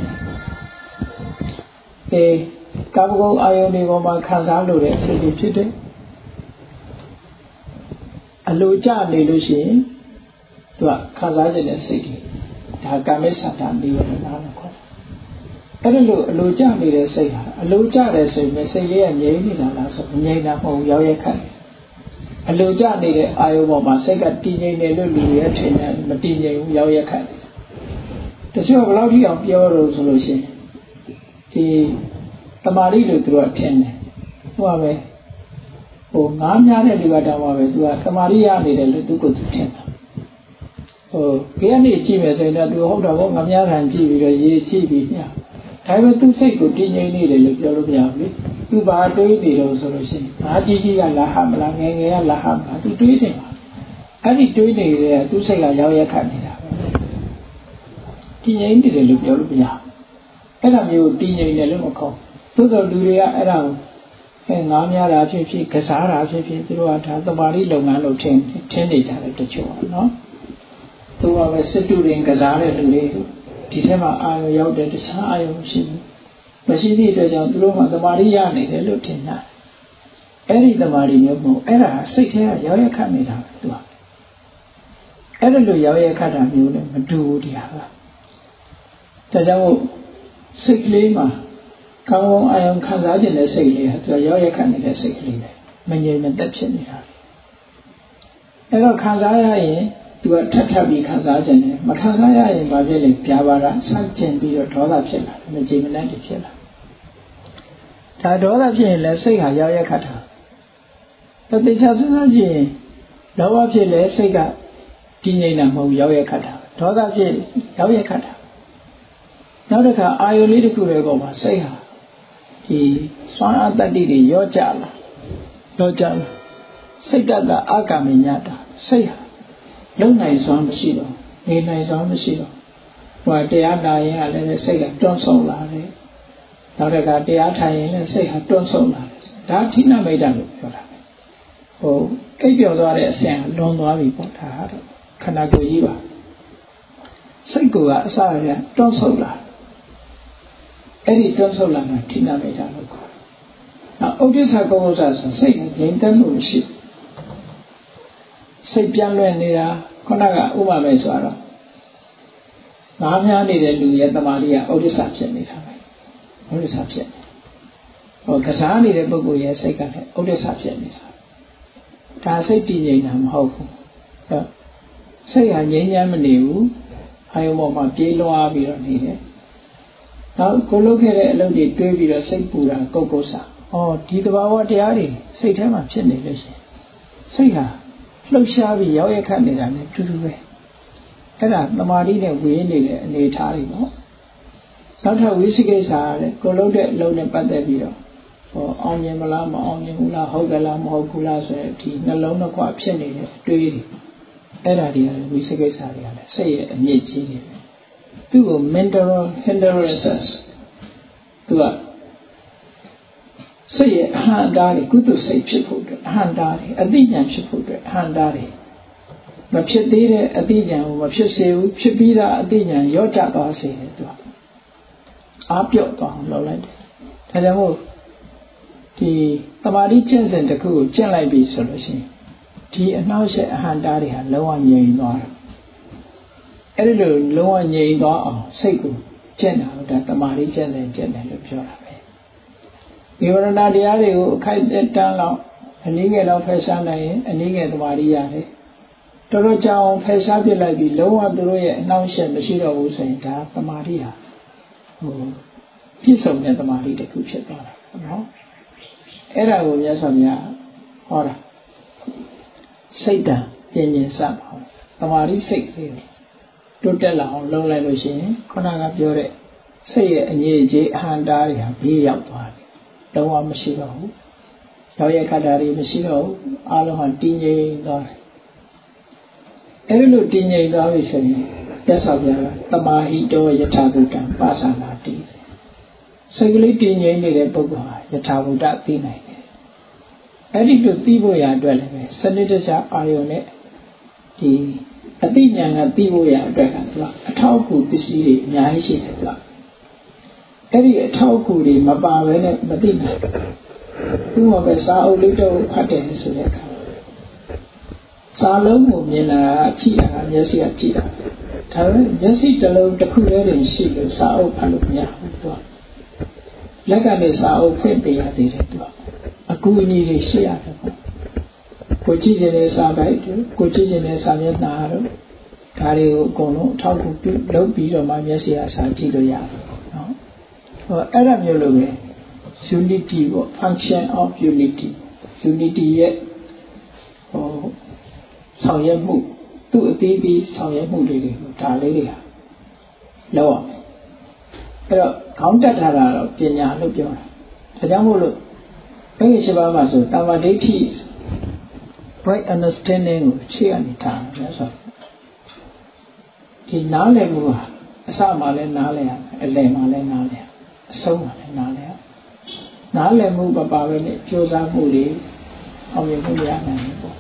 နေကာမဂုဏ်အာယုန်တွေပေါ်မှာခံစားလို့တဲ့စိတ်တွေဖြစ်တယ်အလိုကြနေလို့ရှိရင်သူကခံစားခြင်းတဲ့စိတ်တွေဒါကာမိစ္ဆာတနိဝရဏလို့ခေါ်တယ်အဲ့ဒါလို့အလိုကြနေတဲ့စိတ်ဟာအလိုကြတဲ့စိတ်နဲ့စိတ်လေးကငြိမ်နေတာလားဆိုငြိမ်တာမဟုတ်ရောက်ရက်ခတ်အလိုကြနေတဲ့အာယုပေါ်မှာစိတ်ကတည်ငြိမ်တယ်လို့လူရဲ့ထင်တယ်မတည်ငြိမ်ဘူးရောက်ရက်ခတ်တယ်တချို့ဘယ်လောက်ထိအောင်ပြောလို့ဆိုလို့ရှိရင်ဒီတမာရီလို့သူကထင်တယ်ဟိုပါပဲဟိုငားများတဲ့လူကတော့ပါပဲသူကတမာရီရနေတယ်လို့သူကသူထင်တာဟိုခေတ်နေ့ကြည့်မယ်ဆိုရင်တော့သူဟုတ်တော့ငါများခံကြည့်ပြီးတော့ရေးကြည့်ပြီးညဒါပေမဲ့သူစိတ်ကိုတည်ငြိမ်နေတယ်လို့ပြောလို့မရဘူးလေသူဘာတွေးနေတော့ဆိုလို့ရှိရင်ငါကြီးကြီးကလာဟမလားငယ်ငယ်ကလာဟမလားသူတွေးတယ်ပါအဲ့ဒီတွေးနေတဲ့သူစိတ်ကရောက်ရက်ခတ်နေတာပဲတည်ငြိမ်နေတယ်လို့ပြောလို့မရဘူးအဲ့ဒါမျိုးတည်ငြိမ်တယ်လို့မခေါ်သို့တော်လူတွေကအဲ့ဒါကိုငားများတာဖြစ်ဖြစ်ကစားတာဖြစ်ဖြစ်သူတို့ကဒါသမာဓိလုပ်ငန်းလို့ထင်နေကြတယ်တချို့ကနော်သူကပဲစစ်တူရင်ကစားတဲ့လူတွေဒီထဲမှာအာရုံရောက်တယ်တခြားအာရုံမရှိဘူးမရှိသည့်အတွက်ကြောင့်သူတို့ကသမာဓိရနေတယ်လို့ထင်တာအဲ့ဒီသမာဓိမျိုးမဟုတ်အဲ့ဒါစိတ်ထဲကရောက်ရခတ်နေတာပဲသူကအဲ့ဒါလိုရောက်ရခတ်တာမျိုးနဲ့မတူဘူးတရားကဒါကြောင့်စိတ်ကလေးမှာကောင်းကောင်းအာရုံခံစားခြင်းတဲ့စိတ်လေးဟာသူကရောက်ရခတ်နေတဲ့စိတ်ကလေးပဲမငြိမ်မသက်ဖြစ်နေတာအဲ့တော့ခံစားရရင်သူကထပ်ပြီးခံစားခြင်းနဲ့မခံစားရရင်ဘာဖြစ်လဲပြာပါတာစကျင်ပြီးတော့ဒေါသဖြစ်လာတယ်မကြည်မနှံ့ဖြစ်လာဒါဒေါသဖြစ်ရင်လည်းစိတ်ဟာရောက်ရက်ခတ်တာတတိချစဉ်းစားကြည့်ရင်လောဘဖြစ်လဲစိတ်ကတည်ငြိမ်တာမဟုတ်ရောက်ရက်ခတ်တာဒေါသဖြစ်ရောက်ရက်ခတ်တာနောက်တစ်ခါအာယုလေးတစ်ခုရဲ့ပုံမှာစိတ်ဟာဒီစွမ်းအားတတ္တိတွေရော့ကြလာစိတ်ကအာကမေညတာစိတ်ဟာလုံနိုင်စွမ်းမရှိတော့နေနိုင်စွမ်းမရှိတော့ဟိုတရားနာရင်ကလည်းစိတ်ကတွန်းဆုံလာတယ်နောက်တစ်ခါတရားထိုင်ရင်လည်းစိတ်ဟာတွန်းဆုံလာတယ်ဒါဌိနမိတ်တလို့ပြောတာဟိုကိတ်ပြော်သွားတဲ့အစဉ်လွန်သွားပြီပေါ့ဒါကတော့ခန္ဓာကိုယ်ကြီးပါစိတ်ကအစရတွန်းဆုံလာအဲ့ဒီတွန်းဆုံလာတာဌိနမိတ်တလို့ခေါ်တယ်နောက်ဥဒိစ္စကုက္ကုဇဆိုစိတ်ငြိမ်သက်မှုရှိစိတ်ပြန်လွယ်နေတာခုနကဥပမာဆိုတော့ငားများနေတဲ့လူရဲ့တမာတိကဥဒိစ္စဖြစ်နေတာပဲဥဒိစ္စဖြစ်နေဟောကစားနေတဲ့ပုဂ္ဂိုလ်ရဲ့စိတ်ကလည်းဥဒိစ္စဖြစ်နေတာဒါစိတ်တည်ငြိမ်တာမဟုတ်ဘူးစိတ်ဟာငြိမ်းချမ်းမနေဘူးအာယုံပေါ်မှာပြေးလွှားပြီးတော့နေတယ်နောက်ကိုလုပ်ခဲ့တဲ့အလုပ်တွေတွေးပြီးတော့စိတ်ပူတာကုက္ကုဆာဒီတဘာဝတရားတွေစိတ်ထဲမှာဖြစ်နေလို့ရှိရင်စိတ်ဟာလှုပ်ရှားပြီးရောက်ရခတ်နေတာ ਨੇ တူတူပဲအဲ့ဒါသမာဓိနဲ့ဝေးနေတဲ့အနေအထားတွေပေါ့နောက်ထပ်ဝိသိကိစ္စရတယ်ကိုလုံးတဲ့အလုံးနဲ့ပတ်သက်ပြီးတော့အောင်မြင်မလားမအောင်မြင်ဘူးလားဟုတ်ကလားမဟုတ်ဘူးလားဆိုတဲ့ဒီနှလုံးနှစ်ခွဖြစ်နေတဲ့အတွေးတွေအဲ့ဒါတွေကဝိသိကိစ္စတွေရတယ်စိတ်ရဲ့အညစ်အကြေးတွေသူ့ကို mental hindrances သူကစိတ်ရဲ့အဟံတားတွေကုသစိတ်ဖြစ်ဖို့အတွက်အဟံတားတွေအသိဉာဏ်ဖြစ်ဖို့အတွက်အဟံတားတွေမဖြစ်သေးတဲ့အသိဉာဏ်ကိုမဖြစ်စေဘူးဖြစ်ပြီးသားအသိဉာဏ်ရော့ကျသွားစေတယ်သူကအားပြော့သွားအောင်လုပ်လိုက်တယ်ဒါကြောင့်မို့ဒီသမာဓိကျင့်စဉ်တစ်ခုကိုကျင့်လိုက်ပြီဆိုလို့ရှိရင်ဒီအနှောက်အယှက်အဟံတားတွေဟာလုံးဝငြိမ်သွားတယ်အဲ့ဒီလိုလုံးဝငြိမ်သွားအောင်စိတ်ကိုကျင့်တာဒါသမာဓိကျင့်စဉ်ကျင့်တယ်လို့ပြောတာပဲဒီဝရဏတရားတွေကိုအခိုက်အတန့်လောက်အနည်းငယ်လောက်ဖယ်ရှားနိုင်ရင်အနည်းငယ်သမာဓိရတယ်တော်တော်ကြာအောင်ဖယ်ရှားပြလိုက်ပြီးလုံးဝသူတို့ရဲ့အနှောင့်အယှက်မရှိတော့ဘူးဆိုရင်ဒါသမာဓိဟာပြည့်စုံတဲ့သမာဓိတစ်ခုဖြစ်သွားတာနော်အဲ့ဒါကိုမြတ်စွာဘုရားဟောတာစိတ်တံပြင်းပြင်းစပါသမာဓိစိတ်လေးတိုးတက်လာအောင်လုပ်လိုက်လို့ရှိရင်ခုနကပြောတဲ့စိတ်ရဲ့အငြိအကျေးအဟံတားတွေဟာဘေးရောက်သွားတယ်လုံးဝမရှိတော့ဘူးရောက်ရခတ်တာတွေမရှိတော့ဘူးအားလုံးဟာတည်ငြိမ်သွားတယ်အဲဒီလိုတည်ငြိမ်သွားပြီဆိုရင်မြတ်စွာဘုရားကတမာဟိတောယထာဘုဒ္ဓံပါသနာတိစိတ်ကလေးတည်ငြိမ်နေတဲ့ပုဂ္ဂိုလ်ဟာယထာဘုဒ္ဓသိနိုင်တယ်အဲ့ဒီလိုသိဖို့ရအတွက်လည်းပဲစနစ်တကျအာယုန်နဲ့ဒီအသိဉာဏ်ကသိဖို့ရအတွက်ကသူကအထောက်အကူပစ္စည်းတွေအများကြီးရှိတယ်သူကအဲ့ဒီအထောက်အကူတွေမပါဘဲနဲ့မသိနိုင်ဘူးဥပမာပဲစာအုပ်လေးတော့ဖတ်တယ်ဆိုတဲ့အခါစာလုံးကိုမြင်တာကြည့်တာမျက်စိကကြည့်တာဒါပေမဲ့မျက်စိတစ်လုံးတစ်ခုတည်းတင်ရှိလို့စာအုပ်ဖတ်လို့မရဘူးသူကလက်ကနေစာအုပ်ဖွင့်ပေးရသေးတယ်သူကအကူအညီတွေရှိရတယ်ပေါ့ကိုကြည့်ခြင်းနဲ့စာပိုက်ကိုကြည့်ခြင်းနဲ့စာမျက်နှာတို့ဒါတွေကိုအကုန်လုံးထောက်ကူပြုလုပ်ပြီးတော့မှမျက်စိအစာကြည့်လို့ရတယ်နော်အဲ့ဒါမျိုးလို့ပဲ unity ပေါ့ function of unity ရဲ့ဆောင်ရွက်မှုသူ့အသေးသေးဆောင်ရွက်မှုတွေကိုဒါလေးတွေဟာလောက်အောင်အဲ့တော့ခေါင်းတက်ထားတာတော့ပညာလို့ပြောတာဒါကြောင့်မို့လို့အဲ့ဒီ7ပါးမှာဆိုတမ္မာဒိဋ္ဌိ right understanding ကိုရှေ့ကနေထားတယ်ဆိုဒီနားလည်မှုဟာအစမှလည်းနားလည်ရအလယ်မှလည်းနားလည်ရအဆုံးမှလည်းနားလည်ရနားလည်မှုပပပဲနဲ့ကြိုးစားမှုတွေအောင်မြင်မှုရနိုင်တယ်ပေါ့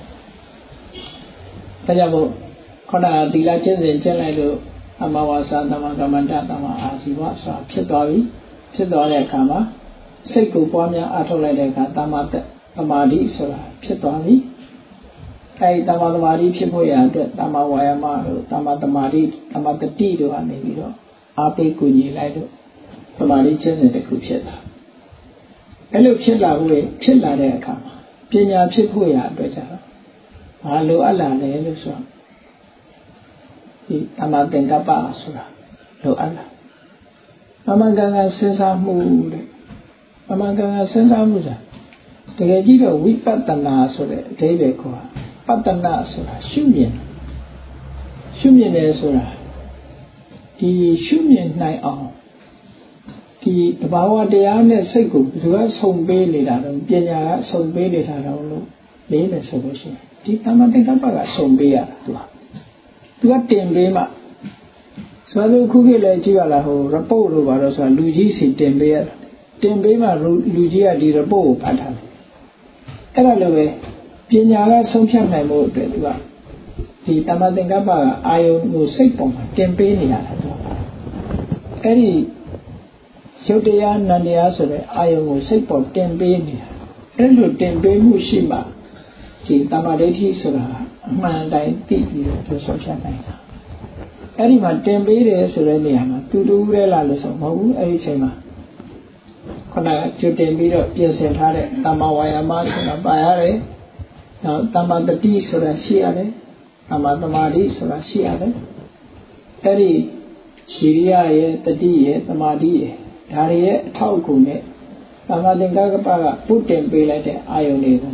ဒါကြောင့်မို့ခေါဏသီလကျင့်စဉ်ကျင့်လိုက်လို့အမဝါစာသမကမ္မန္တသမအာဇီဝဆိုတာဖြစ်သွားပြီဖြစ်သွားတဲ့အခါမှာစိတ်ကိုပွားများအားထုတ်လိုက်တဲ့အခါသမာဓိဆိုတာဖြစ်သွားပြီအဲဒီသမာဓိဖြစ်ဖို့ရအတွက်သမာဝါယာမတို့သမာသမာဓိသမာတတိတို့ကနေပြီးတော့အားပေးကူညီလိုက်လို့သမာဓိကျင့်စဉ်တစ်ခုဖြစ်လာအဲ့လိုဖြစ်လာဖို့ဖြစ်လာတဲ့အခါမှာပညာဖြစ်ဖို့ရအတွက်ကြတော့ဘာလိုအပ်လာလဲလို့ဆိုတော့ဒီသမာသင်္ကပ္ပဆိုတာလိုအပ်လာမမကံကစဉ်းစားမှုတဲ့မမကံကစဉ်းစားမှုဆိုတာတကယ်ကြည့်တော့ဝိပဿနာဆိုတဲ့အဓိပ္ပာယ်ကပတ္တနာဆိုတာရှုမြင်တယ်ဆိုတာဒီရှုမြင်နိုင်အောင်ဒီတဘာဝတရားနဲ့စိတ်ကိုဘယ်သူကဆုံပေးနေတာတော့ပညာကဆုံပေးနေတာတော့လို့လေးမယ်ဆိုလို့ရှိရင်ဒီသမာဓိတ္တပကဆုံပေးရတာသူကတင်ပေးမှဆိုတော့ခုခေတ်လည်းကြည့်ရလားဟို report လို့ပါတော့ဆိုတာလူကြီးစီတင်ပေးရတာတင်ပေးမှလူကြီးကဒီ report ကိုဖတ်ထားတယ်အဲ့ဒါလိုပဲပညာကဆုံးဖြတ်နိုင်ဖို့အတွက်သူကဒီတမ္မာသင်္ကပ္ပကအာယုံကိုစိတ်ပေါ်မှာတင်ပေးနေရတာသူအဲ့ဒီရုပ်တရားနံတရားဆိုတဲ့အာယုံကိုစိတ်ပေါ်တင်ပေးနေတာအဲ့လိုတင်ပေးမှုရှိမှဒီတမ္မာဒိဋ္ဌိဆိုတာအမှန်တိုင်းသိပြီးတော့ဆုံးဖြတ်နိုင်တာအဲ့ဒီမှာတင်ပေးတယ်ဆိုတဲ့နေရာမှာတူတူရဲလာလို့ဆိုမဟုတ်ဘူးအဲ့ဒီချိန်မှာခုနကကျွတ်တင်ပြီးတော့ပြင်ဆင်ထားတဲ့တမ္မာဝါယာမဆိုတာပါရတယ်နောက်တမ္မာတတိဆိုတာရှိရတယ်တမ္မာသမာဓိဆိုတာရှိရတယ်အဲ့ဒီရှိရိယရဲ့တတိရဲ့သမာဓိရဲ့ဒါတွေရဲ့အထောက်အကူနဲ့တမ္မာသင်္ကပ္ပကပုတ်တင်ပေးလိုက်တဲ့အာယုန်တွေကို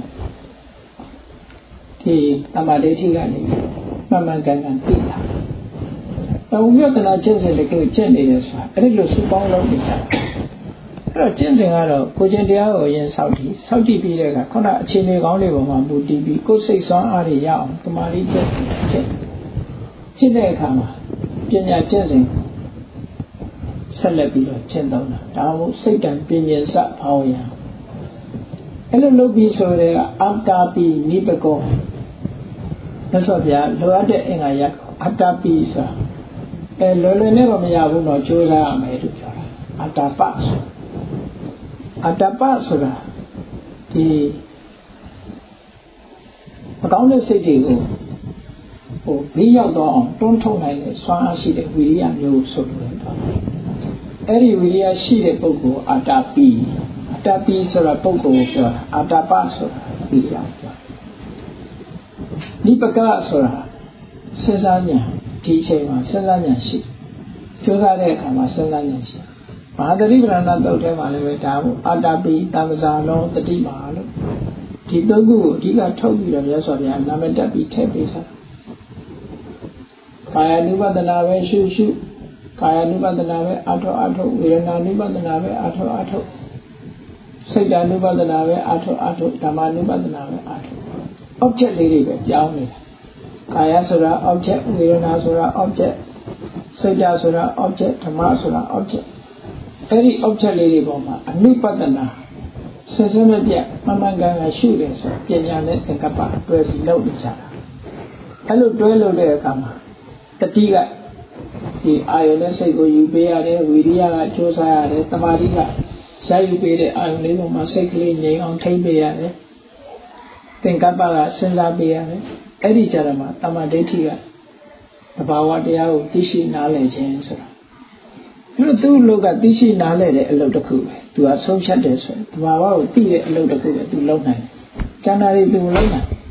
ဒီတမ္မာဒိဋ္ဌိကနေမှန်မှန်ကန်ကန်သိတာတော့ဝိပဿနာကျင့်စဉ်တကယ်ကျင့်နေတယ်ဆိုတာအဲ့ဒီလိုစုပေါင်းလုပ်နေကြတာအဲ့တော့ကျင့်စဉ်ကတော့ကိုကျင့်တရားကိုအရင်စောင့်ကြည့်ပြီးတဲ့အခါခုနအခြေအနေကောင်းတွေပေါ်မှာမူတည်ပြီးကိုယ်စိတ်ဆွမ်းအားတွေရအောင်တမာတိကျင့်တဲ့အခါမှာပညာကျင့်စဉ်ဆက်လက်ပြီးတော့ကျင့်သုံးတာဒါမှမဟုတ်စိတ်တံပညာစဘာဝယအဲ့လိုလုပ်ပြီးဆိုတဲ့အတ္တပိနိပကောလို့ဆိုပြလိုအပ်တဲ့အင်္ဂါရပ်အတ္တပိဆိုလွယ်လွယ်နဲ့တော့မရဘူးတော့ကြိုးစားရမယ်လို့ပြောတာအတ္တပဆိုတာဒီအကောင်းတဲ့စိတ်တွေကိုဘေးရောက်တော့အောင်တွန်းထုတ်နိုင်တဲ့စွမ်းအားရှိတဲ့ဝိရိယမျိုးဆိုလို့တော့အဲ့ဒီဝိရိယရှိတဲ့ပုဂ္ဂိုလ်အတ္တပိဆိုတာပုဂ္ဂိုလ်ကိုပြောတာအတ္တပဆိုတာဝိရိယပြောနိပကဆိုတာစဉ်းစားဉာဏ်ဒီအချိန်မှာစဉ်းစားဉာဏ်ရှိကြိုးစားတဲ့အခါမှာစဉ်းစားဉာဏ်ရှိမဟာသတိပဋ္ဌာန်သုတ်ထဲမှာလည်းပဲဒါကိုအတ္တပိတမ္ပဇာလုံးတတိပါလို့ဒီသုံးခုကိုအဓိကထုတ်ပြီးတော့မြတ်စွာဘုရားနာမည်တက်ပြီးထည့်ပေးထားကာယ ानु ပဒနာပဲရှုကာယ ानु ပဒနာပဲအထောဝေဒနာ ानु ပဒနာပဲအထောစိတ် ानु ပဒနာပဲအထောဓမ္မ ानु ပဒနာပဲအထော object လေးတွေပဲကြောင်းနေတာကာယဆိုတာ object ဝေဒနာဆိုတာ object စိတ်ဆိုတာ object ဓမ္မဆိုတာ object အဲ့ဒီ object လေးတွေပေါ်မှာအနုပဒနာဆက်စမဲ့ပြမှန်မှန်ကန်ကန်ရှုတယ်ဆိုပညာနဲ့သင်္ကပ္ပတွဲပြီးလုပ်နေကြတာအဲ့လိုတွဲလုပ်တဲ့အခါမှာတတိကဒီအာယုန်နဲ့စိတ်ကိုယူပေးရတယ်ဝိရိယကကြိုးစားရတယ်သမာဓိကရယူပေးတဲ့အာယုန်လေးပေါ်မှာစိတ်ကလေးငြိမ်အောင်ထိမ့်ပေးရတယ်သင်္ကပ္ပကစဉ်းစားပေးရတယ်အဲ့ဒီကြရမှာတမ္မာဒိဋ္ဌိကသဘာဝတရားကိုသိရှိနားလည်ခြင်းဆိုတာအဲ့တော့သူ့လောကသိရှိနားလည်တဲ့အလုပ်တစ်ခုပဲသူကဆုံးဖြတ်တယ်ဆိုရင်သဘာဝကိုသိတဲ့အလုပ်တစ်ခုပဲသူလုပ်နိုင်တယ်ကျန်တာတွေသူမလုပ်နိုင်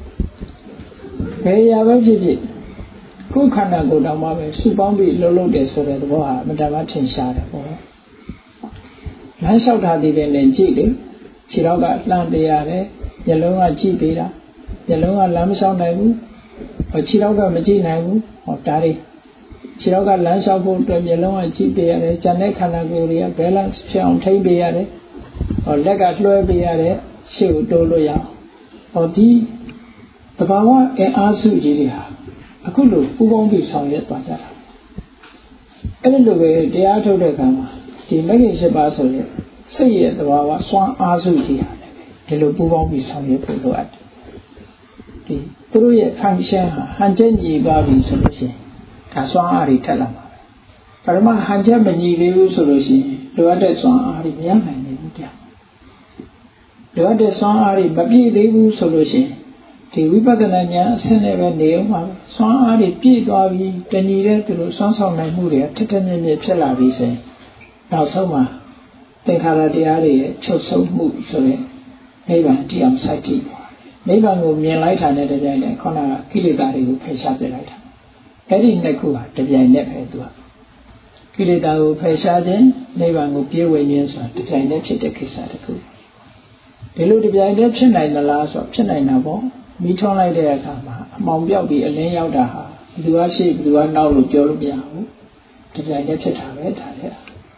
ဘယ်ရပဲဖြစ်ဖြစ်ကိုယ်ခန္ဓာကိုယ်တောင်မှပဲစုပေါင်းပြီးလှုပ်လှုပ်တယ်ဆိုတဲ့သဘောဟာမတမထင်ရှားတယ်ပေါ့လမ်းလျှောက်ထားသေးတယ်နဲ့ကြည့်လေခြေတော့ကလှမ်းပေးရတယ်မျက်လုံးကကြည့်ပေးတာမျက်လုံးကလမ်းမလျှောက်နိုင်ဘူးခြေတော့ကမကြည့်နိုင်ဘူးဟောဒါတွေခြေတော့ကလမ်းလျှောက်ဖို့အတွက်မျက်လုံးကကြည့်ပေးရတယ်ကျန်တဲ့ခန္ဓာကိုယ်တွေက balance ဖြစ်အောင်ထိန်းပေးရတယ်ဟောလက်ကလွှဲပေးရတယ်ရှေ့ကိုတိုးလို့ရအောင်ဟောဒီတဘာဝအင်အားစုကြီးတွေဟာအခုလိုပူပေါင်းပြီးဆောင်ရွက်သွားကြတာအဲ့လိုပဲတရားထုတ်တဲ့အခါမှာဒီမဂ္ဂင်၈ပါးဆိုရင်စိတ်ရဲ့တဘာဝစွမ်းအားစုကြီးဟာလည်းဒီလိုပူပေါင်းပြီးဆောင်ရွက်ဖို့လိုအပ်တယ်ဒီသူတို့ရဲ့ function ဟာဟန်ချက်ညီသွားပြီဆိုလို့ရှိရင်ဒါစွမ်းအားတွေထက်လာမှာပဲပရမဟန်ချက်မညီသေးဘူးဆိုလို့ရှိရင်လိုအပ်တဲ့စွမ်းအားတွေမရနိုင်ဘူးတရားလိုအပ်တဲ့စွမ်းအားတွေမပြည့်သေးဘူးဆိုလို့ရှိရင်ဒီဝိပဿနာဉာဏ်အဆင့်နဲ့ပဲနေအောင်ပါစွမ်းအားတွေပြည့်သွားပြီတဏှီတဲ့သူတို့စွမ်းဆောင်နိုင်မှုတွေထက်ထက်မြက်မြက်ဖြစ်လာပြီဆိုရင်နောက်ဆုံးမှာသင်္ခါရတရားတွေရဲ့ချုပ်ဆုံးမှုဆိုတဲ့နိဗ္ဗာန်တရားစိုက်တည်သွားနိဗ္ဗာန်ကိုမြင်လိုက်တာနဲ့တပြိုင်တည်းခေါင်းကကိလေသာတွေကိုဖယ်ရှားပြလိုက်တာအဲ့ဒီနှစ်ခုဟာတပြိုင်နက်ပဲသူကကိလေသာကိုဖယ်ရှားခြင်းနိဗ္ဗာန်ကိုပြည့်ဝခြင်းဆိုတာတပြိုင်နက်ဖြစ်တဲ့ကိစ္စတစ်ခုဒီလိုတပြိုင်တည်းဖြစ်နိုင်သလားဆိုဖြစ်နိုင်တာပေါ့မိထွန်းလိုက်တဲ့အခါမှာအမှောင်ပြောက်ပြီးအလင်းရောက်တာဟာဘယ်သူကရှေ့ဘယ်သူကနောက်လို့ပြောလို့မရဘူးတပြိုင်တည်းဖြစ်တာပဲဒါလေ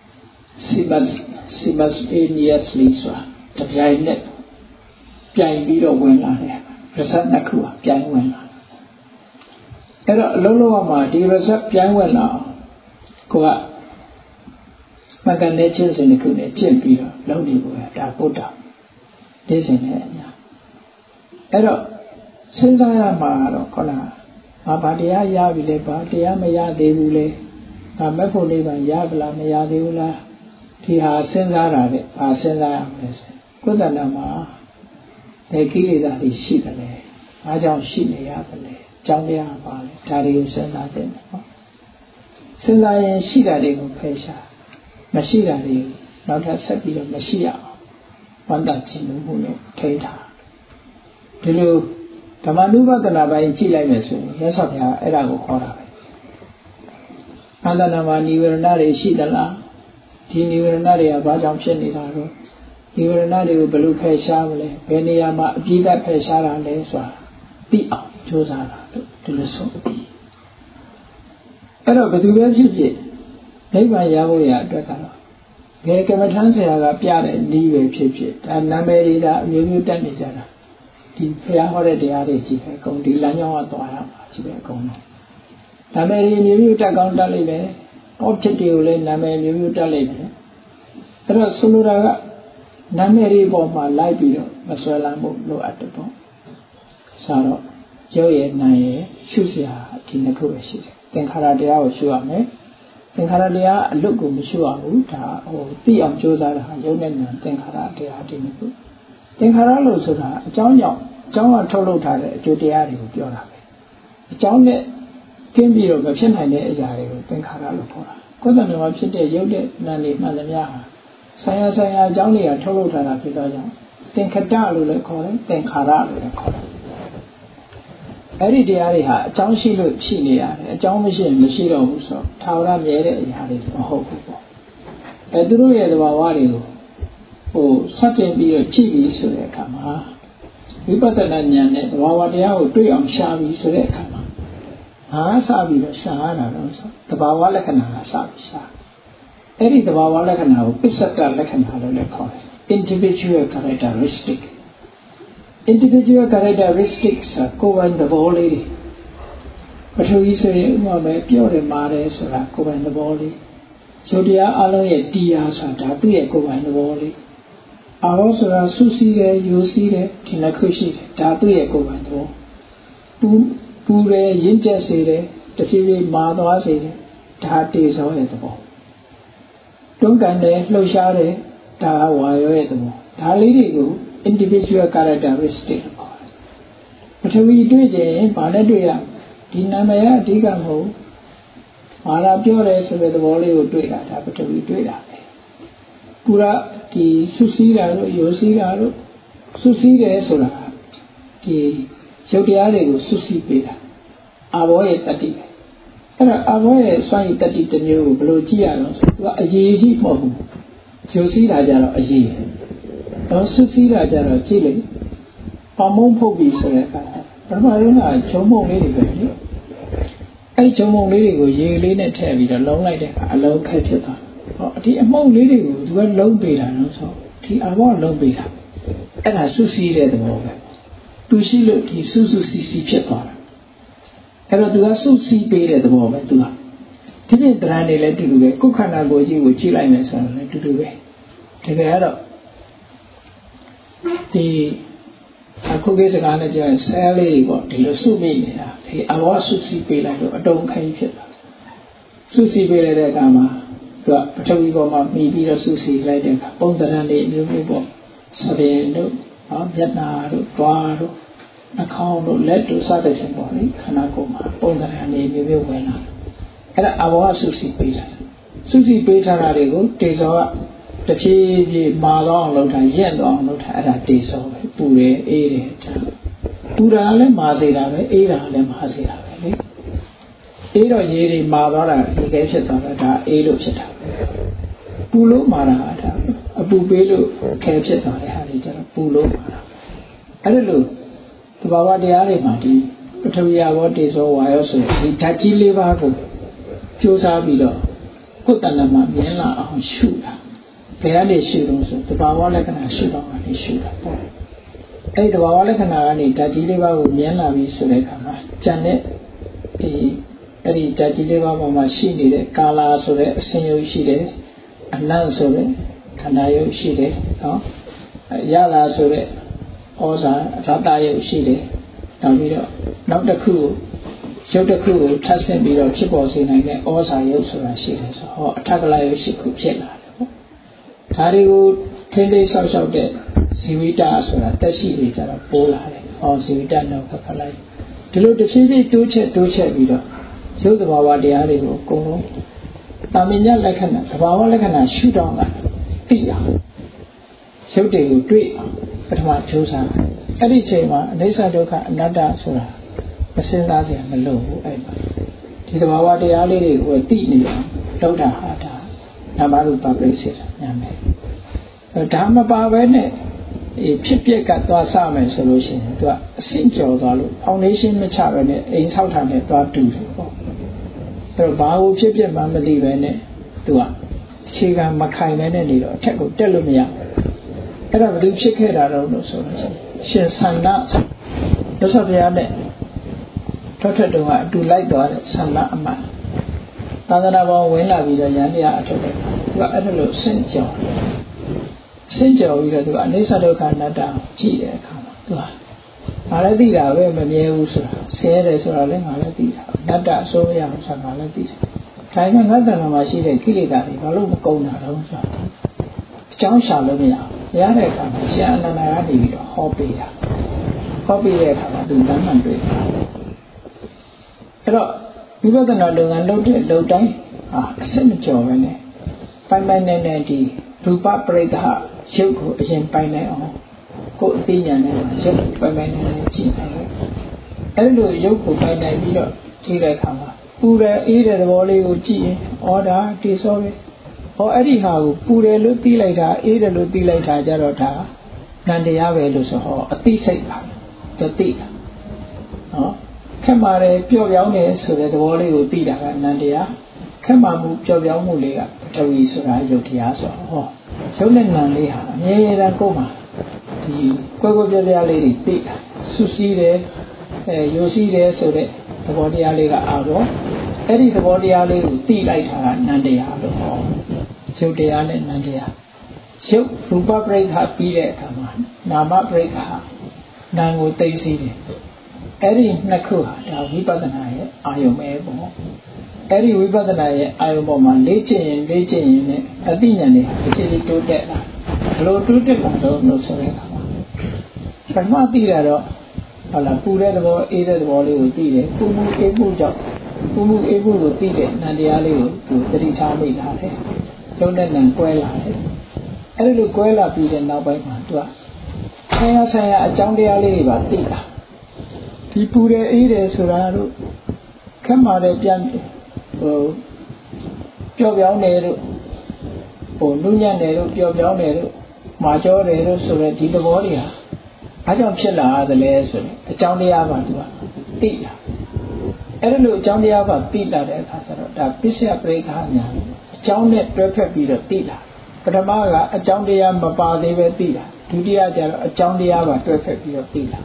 simultaneously ဆိုတာတပြိုင်နက်ပြိုင်ပြီးတော့ဝင်လာတယ် result နှစ်ခုပြိုင်ဝင်လာအဲ့တော့အလုံးလုံးမှာဒီ result ပြိုင်ဝင်လာကိုကမကန်တဲ့ချင်းစဉ်တစ်ခုနဲ့ကျင့်ပြီးတော့လုပ်နေဖို့ဒါပုဒ်တာဒီစဉ်နဲ့အများအဲ့တော့စဉ်းစားရမှာတော့ခေါလားဘာတရားရပြီလဲဘာတရားမရသေးဘူးလဲဒါမဲ့ဖို့လေးပါရပလားမရသေးဘူးလားဒီဟာစဉ်းစားတာတဲ့ဘာစဉ်းစားရမလဲဆိုကိုယ်တဏ္ဍာမှာဘယ်ကိလေသာတွေရှိတယ်လဲဘာကြောင့်ရှိနေရသလဲကြောင်းတရားပါလဲဒါတွေကိုစဉ်းစားတဲ့နော်စဉ်းစားရင်ရှိတာတွေကိုဖယ်ရှားမရှိတာတွေနောက်ထပ်ဆက်ပြီးတော့မရှိရအောင်ဝန်တာခြင်းမှုနဲ့ထိထားဒီလိုဓမ္မနုပဒနာပိုင်းကြည့်လိုက်မယ်ဆိုရင်ရသော်ဘုရားအဲ့ဒါကိုခေါ်တာပဲအန္တနာမှာနိဝရဏတွေရှိသလားဒီနိဝရဏတွေကဘာကြောင့်ဖြစ်နေတာတော့နိဝရဏတွေကိုဘယ်လိုဖယ်ရှားမလဲဘယ်နေရာမှာအပြည့်အဖယ်ရှားတာလဲဆိုတာသိအောင်ကြိုးစားတာဒီလိုဆိုအဲ့တော့ဘယ်သူပဲဖြစ်ဖြစ်နိဗ္ဗာန်ရဖို့ရအတွက်ကတော့ဘယ်ကမ္မထမ်းဆရာကပြတဲ့နည်းပဲဖြစ်ဖြစ်ဒါနာမည်တွေဒါအမျိုးမျိုးတက်နေကြတာဒီဘုရားဟောတဲ့တရားတွေကြီးပဲအကုန်ဒီလမ်းကြောင်းကသွားရမှာကြီးပဲအကုန်လုံးနာမည်တွေမျိုးမျိုးတက်ကောင်းတက်လိမ့်မယ် object တွေကိုလည်းနာမည်မျိုးမျိုးတက်လိမ့်မယ်အဲ့တော့ဆိုလိုတာကနာမည်တွေပေါ်မှာလိုက်ပြီးတော့မဆွဲလန်းဖို့လိုအပ်တယ်ပေါ့ဆိုတော့ရုပ်ရဲ့နာမ်ရဲ့ရှုစရာဒီနှစ်ခုပဲရှိတယ်သင်္ခါရတရားကိုရှုရမယ်သင်္ခါရတရားအလွတ်ကိုမရှုရဘူးဒါသိအောင်ကြိုးစားတာဟာရုပ်နဲ့နာမ်သင်္ခါရတရားဒီနှစ်ခုသင်္ခါရလို့ဆိုတာအကြောင်းကြောင့်အကြောင်းကထုတ်လုပ်ထားတဲ့အကျိုးတရားတွေကိုပြောတာပဲအကြောင်းနဲ့ကျင်းပြီးတော့မဖြစ်နိုင်တဲ့အရာတွေကိုသင်္ခါရလို့ခေါ်တာကိုယ်တဏ္ဍာမှာဖြစ်တဲ့ရုပ်တဲ့နာမ်တွေမှန်သမျှဟာဆိုင်ရာအကြောင်းတွေကထုတ်လုပ်ထားတာဖြစ်တော့ကြောင့်သင်္ခတလို့လည်းခေါ်တယ်သင်္ခါရလို့လည်းခေါ်တယ်အဲ့ဒီတရားတွေဟာအကြောင်းရှိလို့ရှိနေရတယ်အကြောင်းမရှိရင်မရှိတော့ဘူးဆိုတော့ထာဝရမြဲတဲ့အရာတွေမဟုတ်ဘူးပေါ့သူတို့ရဲ့သဘာဝတွေကိုစတင်ပြီးတော့ကြည့်ပြီးဆိုတဲ့အခါမှာဝိပဿနာဉာဏ်နဲ့သဘာဝတရားကိုတွေ့အောင်ရှားပြီးဆိုတဲ့အခါမှာစပြီးတော့ရှားရတာတော့ဆိုသဘာဝလက္ခဏာကစပြီးရှားအဲ့ဒီသဘာဝလက္ခဏာကိုပစ္စကလက္ခဏာလို့လည်းခေါ်တယ် individual characteristic ကိုယ်ပိုင်သဘောလေးတွေပထဝီဆိုရင်ဥပမာပဲပြောတယ်မာတယ်ဆိုတာကိုယ်ပိုင်သဘောလေးရုပ်တရားအလုံးရဲ့တရားဆိုတာဒါသူ့ရဲ့ကိုယ်ပိုင်သဘောလေးအာရောဆိုတာစုစည်းတယ်ယူစည်းတယ်ဒီနှစ်ခုရှိတယ်ဒါသူ့ရဲ့ကိုယ်ပိုင်သဘောပူတယ်ရင့်ကျက်စေတယ်တဖြည်းဖြည်းမာသွားစေတယ်ဒါတေဇောရဲ့သဘောတွန်းကန်တယ်လှုပ်ရှားတယ်ဒါဝါရောရဲ့သဘောဒါလေးတွေကို individual characteristic လို့ခေါ်တယ်ပထဝီတွေ့ကြရင်ဘာနဲ့တွေ့ရဒီနာမည်ကအဓိကမဟုတ်ဘာလာပြောတယ်ဆိုတဲ့သဘောလေးကိုတွေ့တာဒါပထဝီတွေ့တာပဲပူရာဒီစုစည်းတာတို့ရိုးစည်းတာတို့စုစည်းတယ်ဆိုတာဒီရုပ်တရားတွေကိုစုစည်းပေးတာအာဘောရဲ့တတ္တိအဲ့တော့အာဘောရဲ့စွမ်းရည်တတ္တိတစ်မျိုးကိုဘယ်လိုကြည့်ရအောင်ဆိုသူကအရေးကြီးမဟုတ်ဘူးရုပ်စည်းတာကြတော့အရေးတော့စုစည်းတာကြတော့ကြည့်လေပမုံဖုတ်ပြီးဆိုတဲ့အခါပထမဆုံးကဂျုံမုံလေးတွေပဲလေအဲ့ဂျုံမုံလေးတွေကိုရေလေးနဲ့ထည့်ပြီးတော့လုံးလိုက်တဲ့အခါအလုံးခက်ဖြစ်သွားဟောဒီအမုံလေးတွေကိုသူကလုံးပေးတာနော်ဆိုဒီအာဘောကလုံးပေးတာအဲ့ဒါစုစည်းတဲ့သဘောပဲသူရှိလို့ဒီစုစုစည်းစည်းဖြစ်သွားတာအဲ့တော့သူကစုစည်းပေးတဲ့သဘောပဲသူကဒီနေ့တရားတွေလည်းတူတူပဲကိုယ်ခန္ဓာကိုယ်ကြီးကိုကြည့်လိုက်မယ်ဆိုတော့လည်းတူတူပဲတကယ်ကတော့ဒီအခုကိစ္စကလည်းပြောရင်ဆဲလေးပေါ့ဒီလိုစုမိနေတာဒီအဘောစုစည်းပေးလိုက်တော့အတုံးခိုင်းဖြစ်တာစုစည်းပေးလိုက်တဲ့အခါမှာသူကပထဝီပေါ်မှာမှီပြီးတော့စုစည်းလိုက်တဲ့အခါပုံသဏ္ဍာန်တွေမျိုးမျိုးပေါ့သပင်တို့မျက်နှာတို့သွားတို့နှာခေါင်းတို့လက်တို့စသဖြင့်ပေါ့လေခန္ဓာကိုယ်မှာပုံသဏ္ဍာန်တွေမျိုးမျိုးဝင်လာအဲ့ဒါအဘောကစုစည်းပေးတာစုစည်းပေးထားတာတွေကိုတေဇောကတဖြည်းဖြည်းမာတော့အောင်လုပ်တာရက်တော့အောင်လုပ်တာအဲ့ဒါတေဇောပဲပူတယ်အေးတယ်ပူတာလည်းမာစေတာပဲအေးတာလည်းမာစေတာပဲလေအေးတော့ရေတွေမာသွားတာဒီကဲဖြစ်သွားတာဒါအေးလို့ဖြစ်တာပူလို့မာတာဒါအပူပေးလို့ခဲဖြစ်သွားတဲ့ဟာတွေကျတော့ပူလို့မာတာအဲ့ဒါလို့သဘာဝတရားတွေမှာဒီပထဝီဘောတေဇောဝါယောဆိုဒီဓာတ်ကြီး၄ပါးကိုကြိုးစားပြီးတော့ကိုယ်တဏ္ဍာမှာမြင်လာအောင်ရှုတာဘယ်ကနေရှုလို့ဆိုသဘာဝလက္ခဏာရှုတော့မှလည်းရှုတာပေါ့အဲ့ဒီသဘာဝလက္ခဏာကနေဓာတ်ကြီး၄ပါးကိုမြင်လာပြီးဆိုတဲ့အခါမှာဉာဏ်နဲ့ဒီအဲ့ဒီဓာတ်ကြီး၄ပါးပေါ်မှာရှိနေတဲ့ကာလာဆိုတဲ့အစဉ်ယုတ်ရှိတယ်အနတ်ဆိုတဲ့ခန္ဓာယုတ်ရှိတယ်နော်ရလာဆိုတဲ့ဩဇာရတယုတ်ရှိတယ်နောက်ပြီးတော့နောက်တစ်ခုရုပ်တစ်ခုကိုထပ်ဆင့်ပြီးတော့ဖြစ်ပေါ်စေနိုင်တဲ့ဩဇာယုတ်ဆိုတာရှိတယ်ဆိုဟောအထက်ကလယုတ်ရှိခုဖြစ်လာတယ်ပေါ့ဒါတွေကိုထိမ့်သိမ်းဆောက်ရှောက်တဲ့ဇီဝိတဆိုတာတက်ရှိတွေကြတော့ပိုးလာတယ်ဟောဇီဝိတနောက်ခက်လိုက်ဒီလိုတစ်ဖြည်းဖြည်းတိုးချက်ပြီးတော့ရုပ်သဘာဝတရားတွေကိုအကုန်လုံးတာမညလက္ခဏာသဘာဝလက္ခဏာရှုတောင်းတာသိအောင်ရုပ်တွေကိုတွေ့အောင်ပထမကြိုးစားအဲ့ဒီချိန်မှာအနိစ္စဒုက္ခအနတ္တဆိုတာမစင်စားစရာမလိုဘူးအဲ့မှာဒီသဘာဝတရားလေးတွေကိုသိနေအောင်လောက်တာဟာဒါနာမရူပပရိစ္ဆေဒညာမယ်ဒါမပါပဲနဲ့ဖြစ်ပျက်ကသွားစမယ်ဆိုလို့ရှိရင်သူကအဆင့်ကျော်သွားလို့ဖောင်ဒေးရှင်းမချပဲနဲ့အိမ်ဆောက်တာနဲ့သွားတူတယ်ပေါ့အဲ့တော့ဘာလို့ဖြစ်ပျက်မှမသိပဲနဲ့သူကအခြေခံမခိုင်ပဲနဲ့နေတော့အထက်ကိုတက်လို့မရဘူးအဲ့ဒါဘယ်လိုဖြစ်ခဲ့တာတော့လို့ဆိုလို့ရှိရင်ရှင်ဆန္ဒရသော်ဘုရားနဲ့ထွက်တုံးကအတူလိုက်သွားတဲ့ဆန္ဒအမှန်သာသနာပေါ်ဝင်လာပြီးတော့ယန္တရားအထုတ်တယ်သူကအဲ့ဒါလို့ဆင့်ကြော်ပြီးတော့သူကအနိစ္စဒုက္ခအနတ္တကြည့်တဲ့အခါမှာသူကငါလည်းသိတာပဲမမြဲဘူးဆိုတာဆင်းရဲတယ်ဆိုတာလည်းငါလည်းသိတာအနတ္တအစိုးရအောင်ဆိုတာငါလည်းသိတယ်ဒါပေမဲ့ငါတဏ္ဍာမှာရှိတဲ့ကိလေသာတွေဘာလို့မကုန်တာတော့ဆိုတာအကြောင်းရှာလို့မရဘူးရတဲ့အခါမှာရှင်အနန္ဒာကနေပြီးတော့ဟောပေးတဲ့အခါမှာသူတမ်းမှန်တွေ့တာအဲ့တော့ဝိပဿနာလုပ်ငန်းလုပ်တဲ့လုပ်တိုင်းအစစ်မကျော်ပဲနဲ့ပိုင်နေဒီရူပပရိက္ခရုပ်ကိုအရင်ပိုင်နိုင်အောင်ကိုယ်အသိဉာဏ်နဲ့ရုပ်ပိုင်နေကြည့်နိုင်တယ်အဲ့လိုရုပ်ကိုပိုင်နိုင်ပြီးတော့ကြည့်တဲ့အခါမှာပူတယ်အေးတဲ့သဘောလေးကိုကြည့်ရင်ဩဒါတေဆောပဲဟောအဲ့ဒီဟာကိုပူတယ်လို့သိလိုက်တာအေးတယ်လို့သိလိုက်တာကြတော့ဒါနန္တရားပဲလို့ဆိုဟောအသိစိတ်ပါသူသိတာနော်ခက်မာတယ်ပျော့ပြောင်းတယ်ဆိုတဲ့သဘောလေးကိုသိတာကနန္တရားခက်မာမှုပျော့ပြောင်းမှုလေးကပထဝီဆိုတာယုတ်တရားဆိုဟောရုပ်နဲ့နာမ်လေးဟာအမြဲတမ်းကိုယ်မှာဒီကွယ်ပြားလေးတွေသိတာစုစည်းတယ်ယိုစီးတယ်ဆိုတဲ့သဘောတရားလေးကအာဘောအဲ့ဒီသဘောတရားလေးကိုသိလိုက်တာကနန္တရားလို့ဟောရုပ်တရားနဲ့နန္တရားရုပ်ရူပပရိက္ခပြီးတဲ့အခါမှာနာမပရိက္ခနာမ်ကိုသိသိတယ်အဲ့ဒီနှစ်ခုဟာဒါဝိပဿနာရဲ့အာယုံပဲပေါ့အဲ့ဒီဝိပဿနာရဲ့အာယုံပေါ်မှာလေ့ကျင့်ရင်နဲ့အသိဉာဏ်တွေတစ်ချိန်တိုးတက်လာဘယ်လိုတိုးတက်လာတော့လို့ဆိုတဲ့အခါမှာပထမသိတာတော့ဟုတ်လားပူတဲ့သဘောအေးတဲ့သဘောလေးကိုသိတယ်ပူမှုအေးမှုကြောင့်ပူမှုအေးမှုကိုသိတဲ့နံတရားလေးကိုသူသတိထားမိလာတယ်ရုပ်နဲ့နံကွဲလာတယ်အဲ့ဒီလိုကွဲလာပြီးတဲ့နောက်ပိုင်းမှာသူကဆိုင်ရာအကြောင်းတရားလေးတွေပါသိတာဒီပူတယ်အေးတယ်ဆိုတာတို့ခက်မာတယ်ပြန်ပျော့ပြောင်းတယ်တို့နုညံ့တယ်တို့ပျော့ပြောင်းတယ်တို့မာကြောတယ်တို့ဆိုတဲ့ဒီသဘောတွေဟာအားကြောင့်ဖြစ်လာရတယ်လဲဆိုရင်အကြောင်းတရားပါသူကသိတာအဲ့ဒါလို့အကြောင်းတရားပါသိလာတဲ့အခါကျတော့ဒါပစ္စယပရိက္ခညာအကြောင်းနဲ့တွဲဖက်ပြီးတော့သိလာပထမကအကြောင်းတရားမပါသေးပဲသိတာဒုတိယကျတော့အကြောင်းတရားပါတွဲဖက်ပြီးတော့သိလာ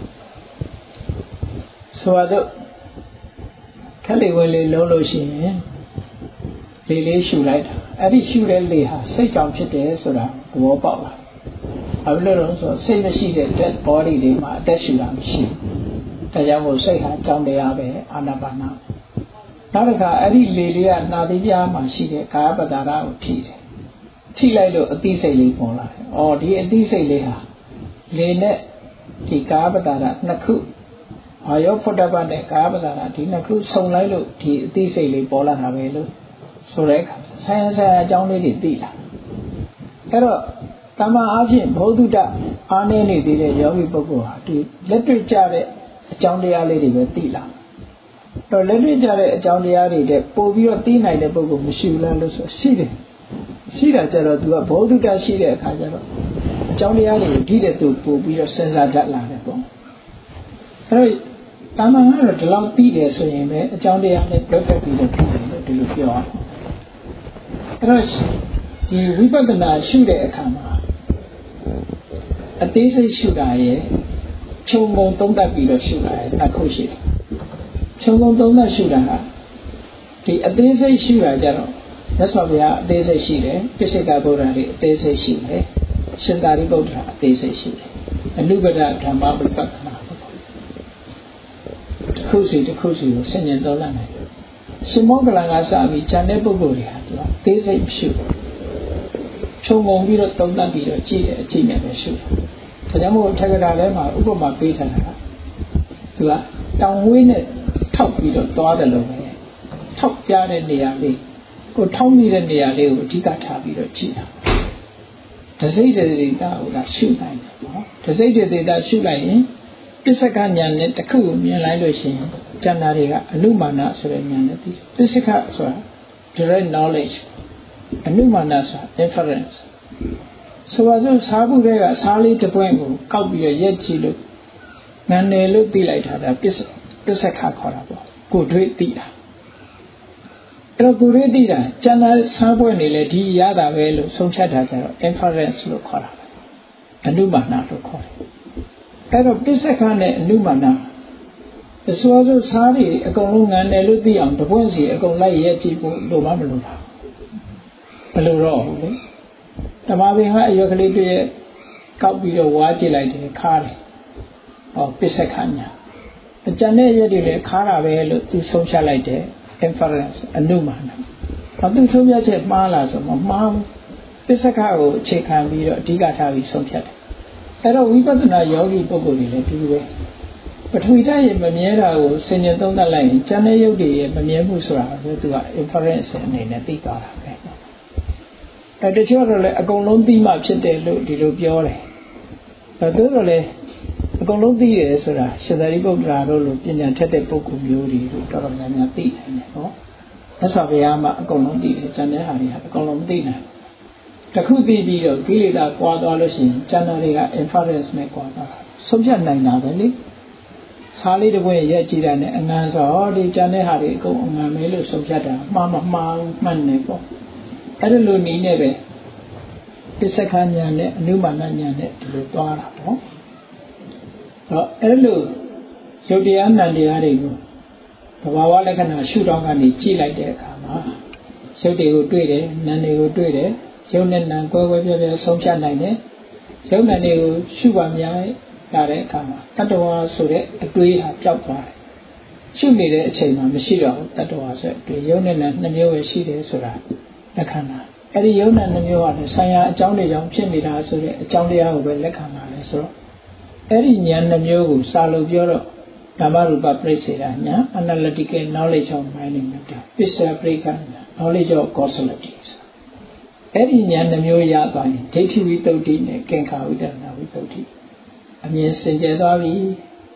ဆိုတော့ခက်လေဝင်လေလုံးလို့ရှိရင်လေလေးရှူလိုက်တာအဲ့ဒီရှူတဲ့လေဟာစိတ်ကြောင့်ဖြစ်တယ်ဆိုတာသဘောပေါက်လာဘာလို့လဲဆိုတော့စိတ်မရှိတဲ့ dead body တွေမှာအသက်ရှူတာမရှိဘူးဒါကြောင့်မို့စိတ်ဟာကြောင်းတရားပဲအာနာပါနနောက်တစ်ခါအဲ့ဒီလေလေးကနာသီးပြားမှာရှိတဲ့ကာယပတ္တာရကိုထိတယ်ထိလိုက်လို့အသိစိတ်လေးပေါ်လာတယ်။အော်ဒီအသိစိတ်လေးဟာလေနဲ့ဒီကာယပတ္တာရနှစ်ခုအာယောဖုဒ္ဓဘနဲ့ကာယပတ္တာရဒီနှစ်ခုဆုံလိုက်လို့ဒီအသိစိတ်လေးပေါ်လာတာပဲလို့ဆိုတဲ့အခါဆိုင်အကြောင်းလေးတွေသိလာအဲ့တော့တမန်အားဖြင့်ဘုဒ္ဓတအားနည်းနေသေးတဲ့ယောဂီပုဂ္ဂိုလ်ဟာဒီလက်တွေ့ကြတဲ့အကြောင်းတရားလေးတွေပဲသိလာတော့လက်တွေ့ကြတဲ့အကြောင်းတရားတွေတဲ့ပို့ပြီးတော့သိနိုင်တဲ့ပုဂ္ဂိုလ်မရှိဘူးလားလို့ဆိုရှိတယ်ရှိတာကြတော့သူကဘုဒ္ဓတရှိတဲ့အခါကျတော့အကြောင်းတရားတွေကိုကြည့်တဲ့သူပို့ပြီးတော့စဉ်းစားတတ်လာတယ်ပေါ့အဲ့တော့တမန်ကတော့ဒီလောက်သိတယ်ဆိုရင်ပဲအကြောင်းတရားနဲ့တွဲဖက်ပြီးတော့သိတယ်လို့ဒီလိုပြောအောင်အဲ့တော့ဒီဝိပဿနာရှုတဲ့အခါမှာအသေးစိတ်ရှုတာရဲ့ခြုံငုံသုံးသပ်ပြီးတော့ရှုတာရဲ့အခုရှိတယ်ခြုံငုံသုံးသပ်ရှုတာဟာဒီအသေးစိတ်ရှုတာကြတော့မြတ်စွာဘုရားအသေးစိတ်ရှိတယ်ပိစိကဗုဒ္ဓတွေအသေးစိတ်ရှိတယ်ရှင်သာရိပုတ္တရာအသေးစိတ်ရှိတယ်အနုပဒဓမ္မဝိပဿနာတစ်ခုစီကိုဆင်ញင်သုံးသပ်နိုင်တယ်ရှင်မောဂလန်ကစပြီးဉာဏ်တဲ့ပုဂ္ဂိုလ်တွေဟာသူကအသေးစိတ်ရှုခြုံငုံပြီးတော့သုံးသပ်ပြီးတော့ကြည့်တဲ့အကြည့်နဲ့ပဲရှုတယ်ဒါကြောင့်မို့ထက္ကရာထဲမှာဥပမာပေးထားတာကသူကတောင်ဝေးနဲ့ထောက်ပြီးတော့သွားတယ်လို့ပဲထောက်ပြတဲ့နေရာလေးကိုထောက်မိတဲ့နေရာလေးကိုအဓိကထားပြီးတော့ကြည့်တာတစိတ်တေတာကိုဒါရှုနိုင်တယ်နော်တစိတ်တေတာရှုလိုက်ရင်ပစ္စကဉာဏ်နဲ့တစ်ခုကိုမြင်လိုက်လို့ရှိရင်ဉာဏ်တွေကအနုမာနဆိုတဲ့ဉာဏ်နဲ့သိပစ္စကဆိုတာ direct knowledge အနုမာနဆိုတာ inference ဆိုပါစို့စားဖို့တဲ့ကစားလေးတစ်ပွင့်ကိုကောက်ပြီးတော့ရက်ကြည့်လို့ငန်တယ်လို့သိလိုက်တာဒါပစ္စကခေါ်တာပေါ့ကိုတွေ့သိတာအဲ့တော့ကိုတွေ့သိတာကျန်တဲ့စားပွဲနေလေဒီရတာပဲလို့ဆုံးဖြတ်တာကြတော့ inference လို့ခေါ်တာအနုမာနလို့ခေါ်တယ်အဲ့တော့ပစ္စကနဲ့အနုမာနအစွာဆိုစားတွေအကုန်လုံးငန်တယ်လို့သိအောင်တပွင့်စီအကုန်လိုက်ရက်ကြည့်ဖို့လိုမှမလိုတာမလိုတော့ဘူးလေဓမ္မပင်ကအရွက်ကလေးတွေကောက်ပြီးတော့ဝါကြည့်လိုက်တယ်ခါတယ်ဟောပစ္စကညာအကျန်တဲ့ရက်တွေလည်းခါတာပဲလို့သူဆုံးဖြတ်လိုက်တယ် inference အနုမာနဘာသူဆုံးဖြတ်ချက်မှားလားဆိုတော့မှားဘူးပစ္စကကိုအခြေခံပြီးတော့အဓိကထားပြီးဆုံးဖြတ်တယ်အဲ့တော့ဝိပဿနာယောဂီပုဂ္ဂိုလ်တွေလည်းဒီလိုပဲပထဝီဓာတ်ရဲ့မမြဲတာကိုဆင်ញံသုံးသပ်လိုက်ရင်ကျန်တဲ့ရုပ်တွေရဲ့မမြဲမှုဆိုတာကိုသူက inference အနေနဲ့သိသွားတာပဲအဲတချို့တော့လည်းအကုန်လုံးသိမှဖြစ်တယ်လို့ဒီလိုပြောတယ်ဒါတို့တော့လည်းအကုန်လုံးသိတယ်ဆိုတာရှင်သာရိပုတ္တရာတို့လိုပညာထက်တဲ့ပုဂ္ဂိုလ်မျိုးတွေတော်တော်များများသိနိုင်တယ်နော်မြတ်စွာဘုရားမှာအကုန်လုံးသိတယ်ကျန်တဲ့ဟာတွေဟာအကုန်လုံးမသိနိုင်ဘူးတခုသိပြီးတော့ကိလေသာကွာသွားလို့ရှိရင်ကျန်တဲ့တွေက inference နဲ့ကွာသွားတာဆုံးဖြတ်နိုင်တာပဲလေစားလေးတစ်ပွင့်ရက်ကြည့်တာနဲ့အငန်းဆိုဒီကျန်တဲ့ဟာတွေအကုန်အငန်းပဲလို့ဆုံးဖြတ်တာမှားမှန်နေပေါ့အဲ့ဒီလိုနည်းနဲ့ပဲပစ္စကဉာဏ်နဲ့အနုမာနဉာဏ်နဲ့ဒီလိုသွားတာပေါ့တော့အဲ့လိုရုပ်တရားနံတရားတွေကိုသဘာဝလက္ခဏာရှုထောင့်ကနေကြည့်လိုက်တဲ့အခါမှာရုပ်တွေကိုတွေ့တယ်နံတွေကိုတွေ့တယ်ရုပ်နဲ့နံကွဲကွဲပြားပြားဆုံးဖြတ်နိုင်တယ်ရုပ်နံတွေကိုရှုပါများလာတဲ့အခါမှာတတ္တဝါဆိုတဲ့အတွေးဟာပျောက်သွားတယ်ရှုနေတဲ့အချိန်မှာမရှိတော့ဘူးတတ္တဝါဆိုတဲ့အတွေးရုပ်နဲ့နံနှစ်မျိုးပဲရှိတယ်ဆိုတာလက္ခဏာအဲ့ဒီယုံနာနှမျိုးဟာလည်းဆိုင်ရာအကြောင်းတွေကြောင့်ဖြစ်နေတာဆိုတဲ့အကြောင်းတရားကိုပဲလက်ခံပါလေဆိုတော့အဲ့ဒီဉာဏ်နှမျိုးကိုစာလို့ပြောတော့ဓမ္မရူပပရိစ္ဆေဒဉာဏ် analytical knowledge of mind နဲ့တာပစ္စယပရိက္ခဏ knowledge of causality အဲ့ဒီဉာဏ်နှမျိုးရသွားရင်ဒိဋ္ဌိဝိတ္တုနဲ့ကင်္ခာဝိတ္တနာဝိတ္တုအမြင်စင်ကြယ်သွားပြီ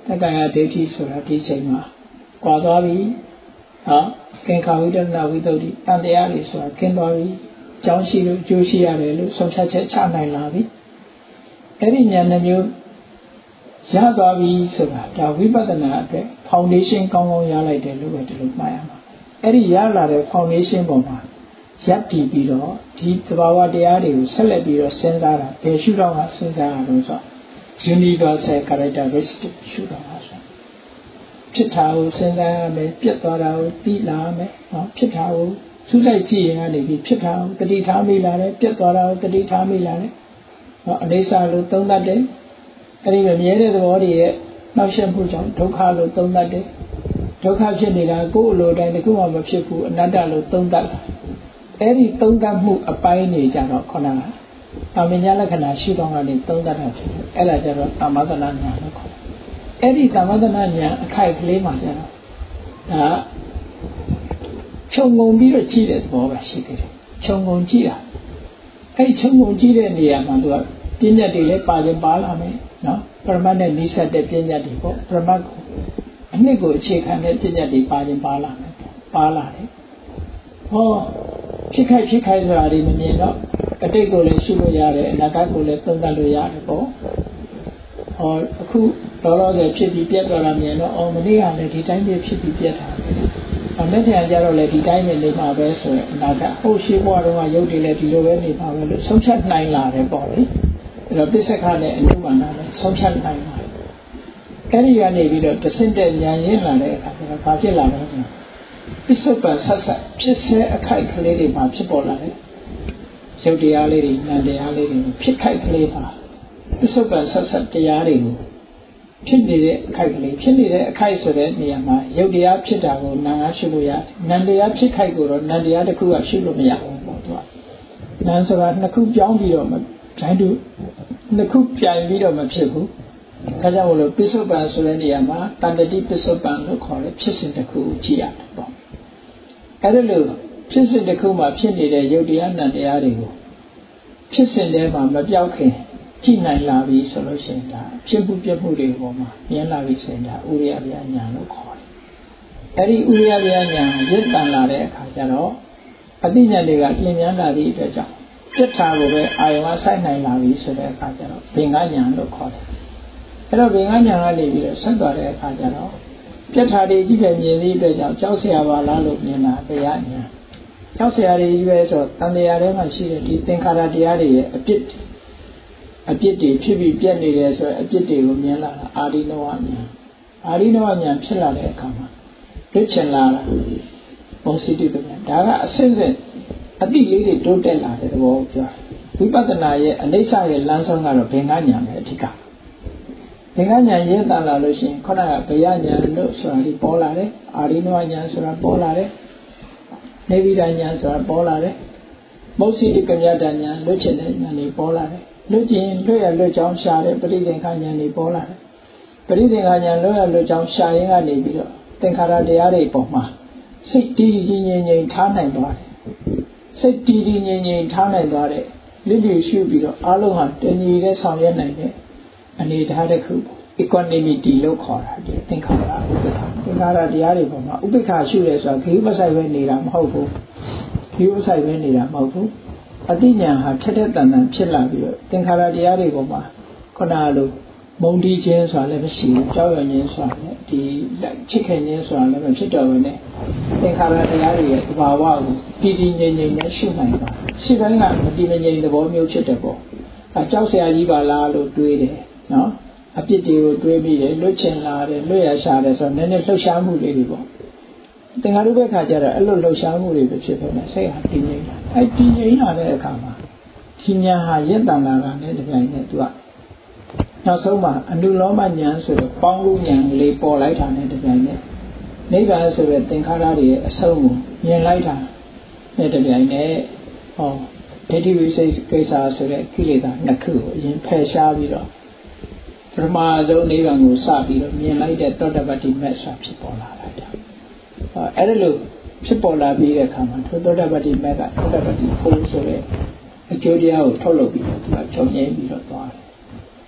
တက္ကရာဒိဋ္ဌိဆိုတာဒီချိန်မှာကွာသွားပြီနော်ကင်္ခာဝိတ္တနာဝိတ္တုတန်တရားတွေဆိုတာခင်းသွားပြီအကြောင်းရှိလို့အကျိုးရှိရတယ်လို့ဆုံးဖြတ်ချက်ချနိုင်လာပြီအဲ့ဒီဉာဏ်နှမျိုးရသွားပြီဆိုတာဒါဝိပဿနာအတွက် foundation ကောင်းကောင်းရလိုက်တယ်လို့ပဲဒီလိုမှတ်ရမှာအဲ့ဒီရလာတဲ့ foundation ပေါ်မှာရပ်တည်ပြီးတော့ဒီသဘာဝတရားတွေကိုဆက်လက်ပြီးတော့စဉ်းစားတာဘယ်ရှုတော့မှစဉ်းစားရလို့ဆို universal characteristic ရှုတော့မှာဆိုဖြစ်တာကိုစဉ်းစားရမယ်ပြတ်သွားတာကိုသိလာမယ်နော်ဖြစ်တာကိုစူးစိုက်ကြည့်ရင်ကနေပြီးဖြစ်တာကိုတတိထားမိလာတယ်ပြတ်သွားတာကိုတတိထားမိလာတယ်နော်အနိစ္စလို့သုံးသပ်တယ်အဲ့ဒီမမြဲတဲ့သဘောတွေရဲ့နှောက်ယှက်မှုကြောင့်ဒုက္ခလို့သုံးသပ်တယ်ဒုက္ခဖြစ်နေတာကိုယ်အလိုတိုင်းတစ်ခုမှမဖြစ်ဘူးအနတ္တလို့သုံးသပ်လာအဲ့ဒီသုံးသပ်မှုအပိုင်းနေကြတော့ခဏတာမညာလက္ခဏာရှိတော့ကနေသုံးသပ်တာဖြစ်တယ်အဲ့ဒါကြတော့သမသနာညာလို့ခေါ်တယ်အဲ့ဒီသမသနာညာအခိုက်ကလေးမှာကျတော့ဒါခြုံငုံပြီးတော့ကြည့်တဲ့သဘောပဲရှိသေးတယ်ခြုံငုံကြည့်တာအဲ့ဒီခြုံငုံကြည့်တဲ့နေရာမှာသူကပညာတွေလည်းပါခြင်းပါလာမယ်နော်ပရမတ်နဲ့နိစ္စတဲ့ပညာတွေပေါ့ပရမတ်ကိုအနှစ်ကိုအခြေခံတဲ့ပညာတွေပါခြင်းပါလာမယ်ပါလာတယ်ဟောဖြစ်ခိုက်ဆိုတာဒီမမြင်တော့အတိတ်ကိုလည်းရှုလို့ရတယ်အနာဂတ်ကိုလည်းသုံးသပ်လို့ရတယ်ပေါ့ဟောအခုလောလောဆယ်ဖြစ်ပြီးပြတ်သွားတာမြင်တော့အော်မနေ့ကလည်းဒီတိုင်းပဲဖြစ်ပြီးပြတ်တာအမေထံကြတော့လေဒီတိုင်းပဲနေမှာပဲဆိုရင်အနာဂတ်ဟိုရှိဘဝတုန်းကရုပ်တွေလည်းဒီလိုပဲနေပါပဲလို့ဆုံးဖြတ်နိုင်လာတယ်ပေါ့လေအဲ့တော့ပစ္စကနဲ့အနုမာနနဲ့ဆုံးဖြတ်နိုင်လာတယ်အဲ့ဒီကနေပြီးတော့တဆင့်တဲ့ဉာဏ်ရင်းလာတဲ့အခါကျတော့ဘာဖြစ်လာလဲဆိုပစ္စုပန်ဆက်ဆက်ဖြစ်စေအခိုက်ကလေးတွေမှာဖြစ်ပေါ်လာတယ်ရုပ်တရားလေးတွေဉာဏ်တရားလေးတွေဖြစ်ခိုက်ကလေးပါပစ္စုပန်ဆက်ဆက်တရားတွေကိုဖြစ်နေတဲ့အခိုက်ကလေးဖြစ်နေတဲ့အခိုက်ဆိုတဲ့နေရာမှာရုပ်တရားဖြစ်တာကိုနာငါရှုလို့ရတယ်ဉာဏ်တရားဖြစ်ခိုက်ကိုတော့ဉာဏ်တရားတစ်ခုကရှုလို့မရဘူးပေါ့သူကဉာဏ်ဆိုတာနှစ်ခုပြောင်းပြီးတော့ဓာတ်တူနှစ်ခုပြိုင်ပြီးတော့မဖြစ်ဘူးဒါကြောင့်မလို့ပစ္စုပန်ဆိုတဲ့နေရာမှာတန်တတိပစ္စုပန်လို့ခေါ်တဲ့ဖြစ်စဉ်တစ်ခုကိုကြည့်ရတယ်ပေါ့အဲ့ဒါလို့ဖြစ်စဉ်တစ်ခုမှာဖြစ်နေတဲ့ရုပ်တရားနံတရားတွေကိုဖြစ်စဉ်ထဲမှာမပြောက်ခင်ကြည့်နိုင်လာပြီဆိုလို့ရှိရင်ဒါဖြစ်မှုပြမှုတွေပေါ်မှာမြင်လာပြီဆိုရင်ဒါဥရိယဗျာညာလို့ခေါ်တယ်အဲ့ဒီဥရိယဗျာညာရင့်တန်လာတဲ့အခါကျတော့အသိဉာဏ်တွေကလင်းမြန်းလာသည့်အတွက်ကြောင့်ပြတ်တာကိုပဲအာယုံကစိုက်နိုင်လာပြီဆိုတဲ့အခါကျတော့ဘင်္ဂညာလို့ခေါ်တယ်အဲ့တော့ဘင်္ဂညာကနေပြီးတော့ဆက်သွားတဲ့အခါကျတော့ပြတ်တာတွေကြီးပဲမြင်သည့်အတွက်ကြောင့်ကြောက်เสียပါလားလို့မြင်တာတရားညာကြောက်เสียတွေကြီးပဲဆိုတန်တရားထဲမှာရှိတဲ့ဒီသင်္ခါရတရားတွေရဲ့အပြစ်တွေဖြစ်ပြီးပြတ်နေတယ်ဆိုအပြစ်တွေကိုမြင်လာတာအာရိနဝညာအာရိနဝညာဖြစ်လာတဲ့အခါမှာတွေ့ချင်လာတာဘုံစိတ္တပညာဒါကအစစ်စစ်အတိလေးတွေတိုးတက်လာတဲ့သဘောကိုပြောဝိပဿနာရဲ့အနိစ္စရဲ့လမ်းဆုံးကတော့ဘင်္ဂညာပဲအဓိကဘင်္ဂညာရင့်တန်လာလို့ရှိရင်ခုနကဘယညာလို့ဆိုတာဒီပေါ်လာတယ်အာရိနဝညာဆိုတာပေါ်လာတယ်နေဗိဒညာဆိုတာပေါ်လာတယ်မௌစိတ္တကမြတညာလွတ်ချင်တဲ့ညာတွေပေါ်လာတယ်လွတ်ကျင်လွတ်ရလွတ်ကြောင်းရှာတဲ့ပရိသင်္ခာဉာဏ်တွေပေါ်လာတယ်ပရိသင်္ခာဉာဏ်လွတ်ရလွတ်ကြောင်းရှာရင်းကနေပြီးတော့သင်္ခါရတရားတွေပေါ်မှာစိတ်တည်တည်ငြိမ်ငြိမ်ထားနိုင်သွားတယ်စိတ်တည်တည်ငြိမ်ငြိမ်ထားနိုင်သွားတဲ့လိလိရှုပြီးတော့အလုံးဟာတည်ငြိမ်တဲ့ဆောင်ရွက်နိုင်တဲ့အနေအထားတစ်ခု equanimity လို့ခေါ်တာဒီသင်္ခါရဥပ္ပခာသင်္ခါရတရားတွေပေါ်မှာဥပ္ပခာရှုရဲဆိုတာခရီးမဆိုင်ပဲနေတာမဟုတ်ဘူးခရီးမဆိုင်ပဲနေတာမဟုတ်ဘူးအတိညာဟာထက်တဲ့တန်တန်ဖြစ်လာပြီးတော့သင်္ခါရတရားတွေပေါ်မှာခုနလိုမုံတီးခြင်းဆိုတာလည်းမရှိဘူးကြောက်ရွံ့ခြင်းဆိုတာလည်းဒီချစ်ခင်ခြင်းဆိုတာလည်းမဖြစ်တော့ဘူးနဲ့သင်္ခါရတရားတွေရဲ့သဘာဝကိုတည်တည်ငြိမ်ငြိမ်နဲ့ရှုနိုင်ပါရှုတိုင်းကမတည်မငြိမ်သဘောမျိုးဖြစ်တယ်ပေါ့အဲကြောက်စရာကြီးပါလားလို့တွေးတယ်နော်အပြစ်တွေကိုတွေးပြီးတယ်လွတ်ချင်လာတယ်လွတ်ရရှာတယ်ဆိုတော့နည်းနည်းလှုပ်ရှားမှုလေးတွေပေါ့သင်္ခါရုပ္ပခါကျတော့အဲ့လိုလှုပ်ရှားမှုတွေပဲဖြစ်ဖြစ်နေစိတ်ဟာတည်ငြိမ်လာအဲ့တည်ငြိမ်လာတဲ့အခါမှာဒီဉာဏ်ဟာရင့်တန်လာတာနဲ့တပြိုင်နက်သူကနောက်ဆုံးမှာအနုလောမဉာဏ်ဆိုတော့ပေါင်းလို့ဉာဏ်လေးပေါ်လိုက်တာနဲ့တပြိုင်နက်နိဗ္ဗာန်ဆိုတဲ့သင်္ခါရတွေရဲ့အဆုံးကိုမြင်လိုက်တာနဲ့တပြိုင်နက်ဟောဒိဋ္ဌိဝိသိကိစ္စဆိုတဲ့ကိလေသာနှစ်ခုကိုအရင်ဖယ်ရှားပြီးတော့ပထမဆုံးနိဗ္ဗာန်ကိုစပြီးတော့မြင်လိုက်တဲ့သောတပတ္တိမက်ဆိုတာဖြစ်ပေါ်လာတာအဲ့ဒါလို့ဖြစ်ပေါ်လာပြီးတဲ့အခါမှာသောတပတ္တိမက်ကသောတပတ္တိဖို့ဆိုတဲ့အကျိုးတရားကိုထုတ်လုပ်ပြီးတော့သူကချုပ်ငြိမ်းပြီးတော့သွားတယ်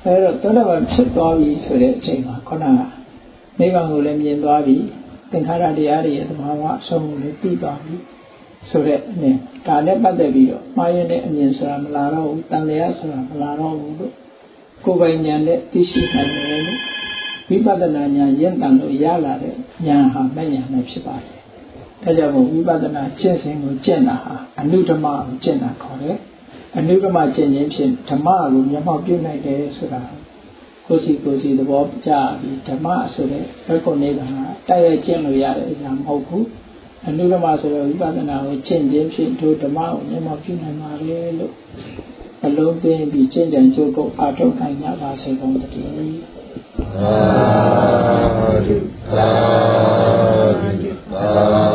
သောတာပန်ဖြစ်သွားပြီဆိုတဲ့အချိန်မှာခုနကနိဗ္ဗာန်ကိုလည်းမြင်သွားပြီသင်္ခါရတရားတွေရဲ့သဘာဝအဆုံးကိုလည်းသိသွားပြီဆိုတဲ့အနည်းဒါနဲ့ပတ်သက်ပြီးတော့မှားရတဲ့အမြင်ဆိုတာမလာတော့ဘူးတန်လျာဆိုတာမလာတော့ဘူးလို့ကိုယ်ပိုင်ဉာဏ်နဲ့သိရှိနိုင်တယ်လို့ဝိပဿနာဉာဏ်ရင့်တန်လို့ရလာတဲ့ဉာဏ်ဟာမဲ့ဉာဏ်နဲ့ဖြစ်ပါတယ်ဒါကြောင့်မို့ဝိပဿနာကျင့်စဉ်ကိုကျင့်တာဟာအနုဓမ္မကိုကျင့်တာခေါ်တယ်အနုဓမ္မကျင့်ခြင်းဖြင့်ဓမ္မကိုမျက်မှောက်ပြုနိုင်တယ်ဆိုတာကိုယ်စီသဘောကျပြီးဓမ္မဆိုတဲ့ဘက်ကနေကတိုက်ရိုက်ကျင့်လို့ရတဲ့အရာမဟုတ်ဘူးအနုဓမ္မဆိုတဲ့ဝိပဿနာကိုကျင့်ခြင်းဖြင့်တို့ဓမ္မကိုမျက်မှောက်ပြုနိုင်ပါလေလို့အလုံးသိပြီးကျင့်ကြံကြိုးကုပ်အားထုတ်နိုင်ကြပါစေကုန်သတည်းသာဓုသာဓုသာ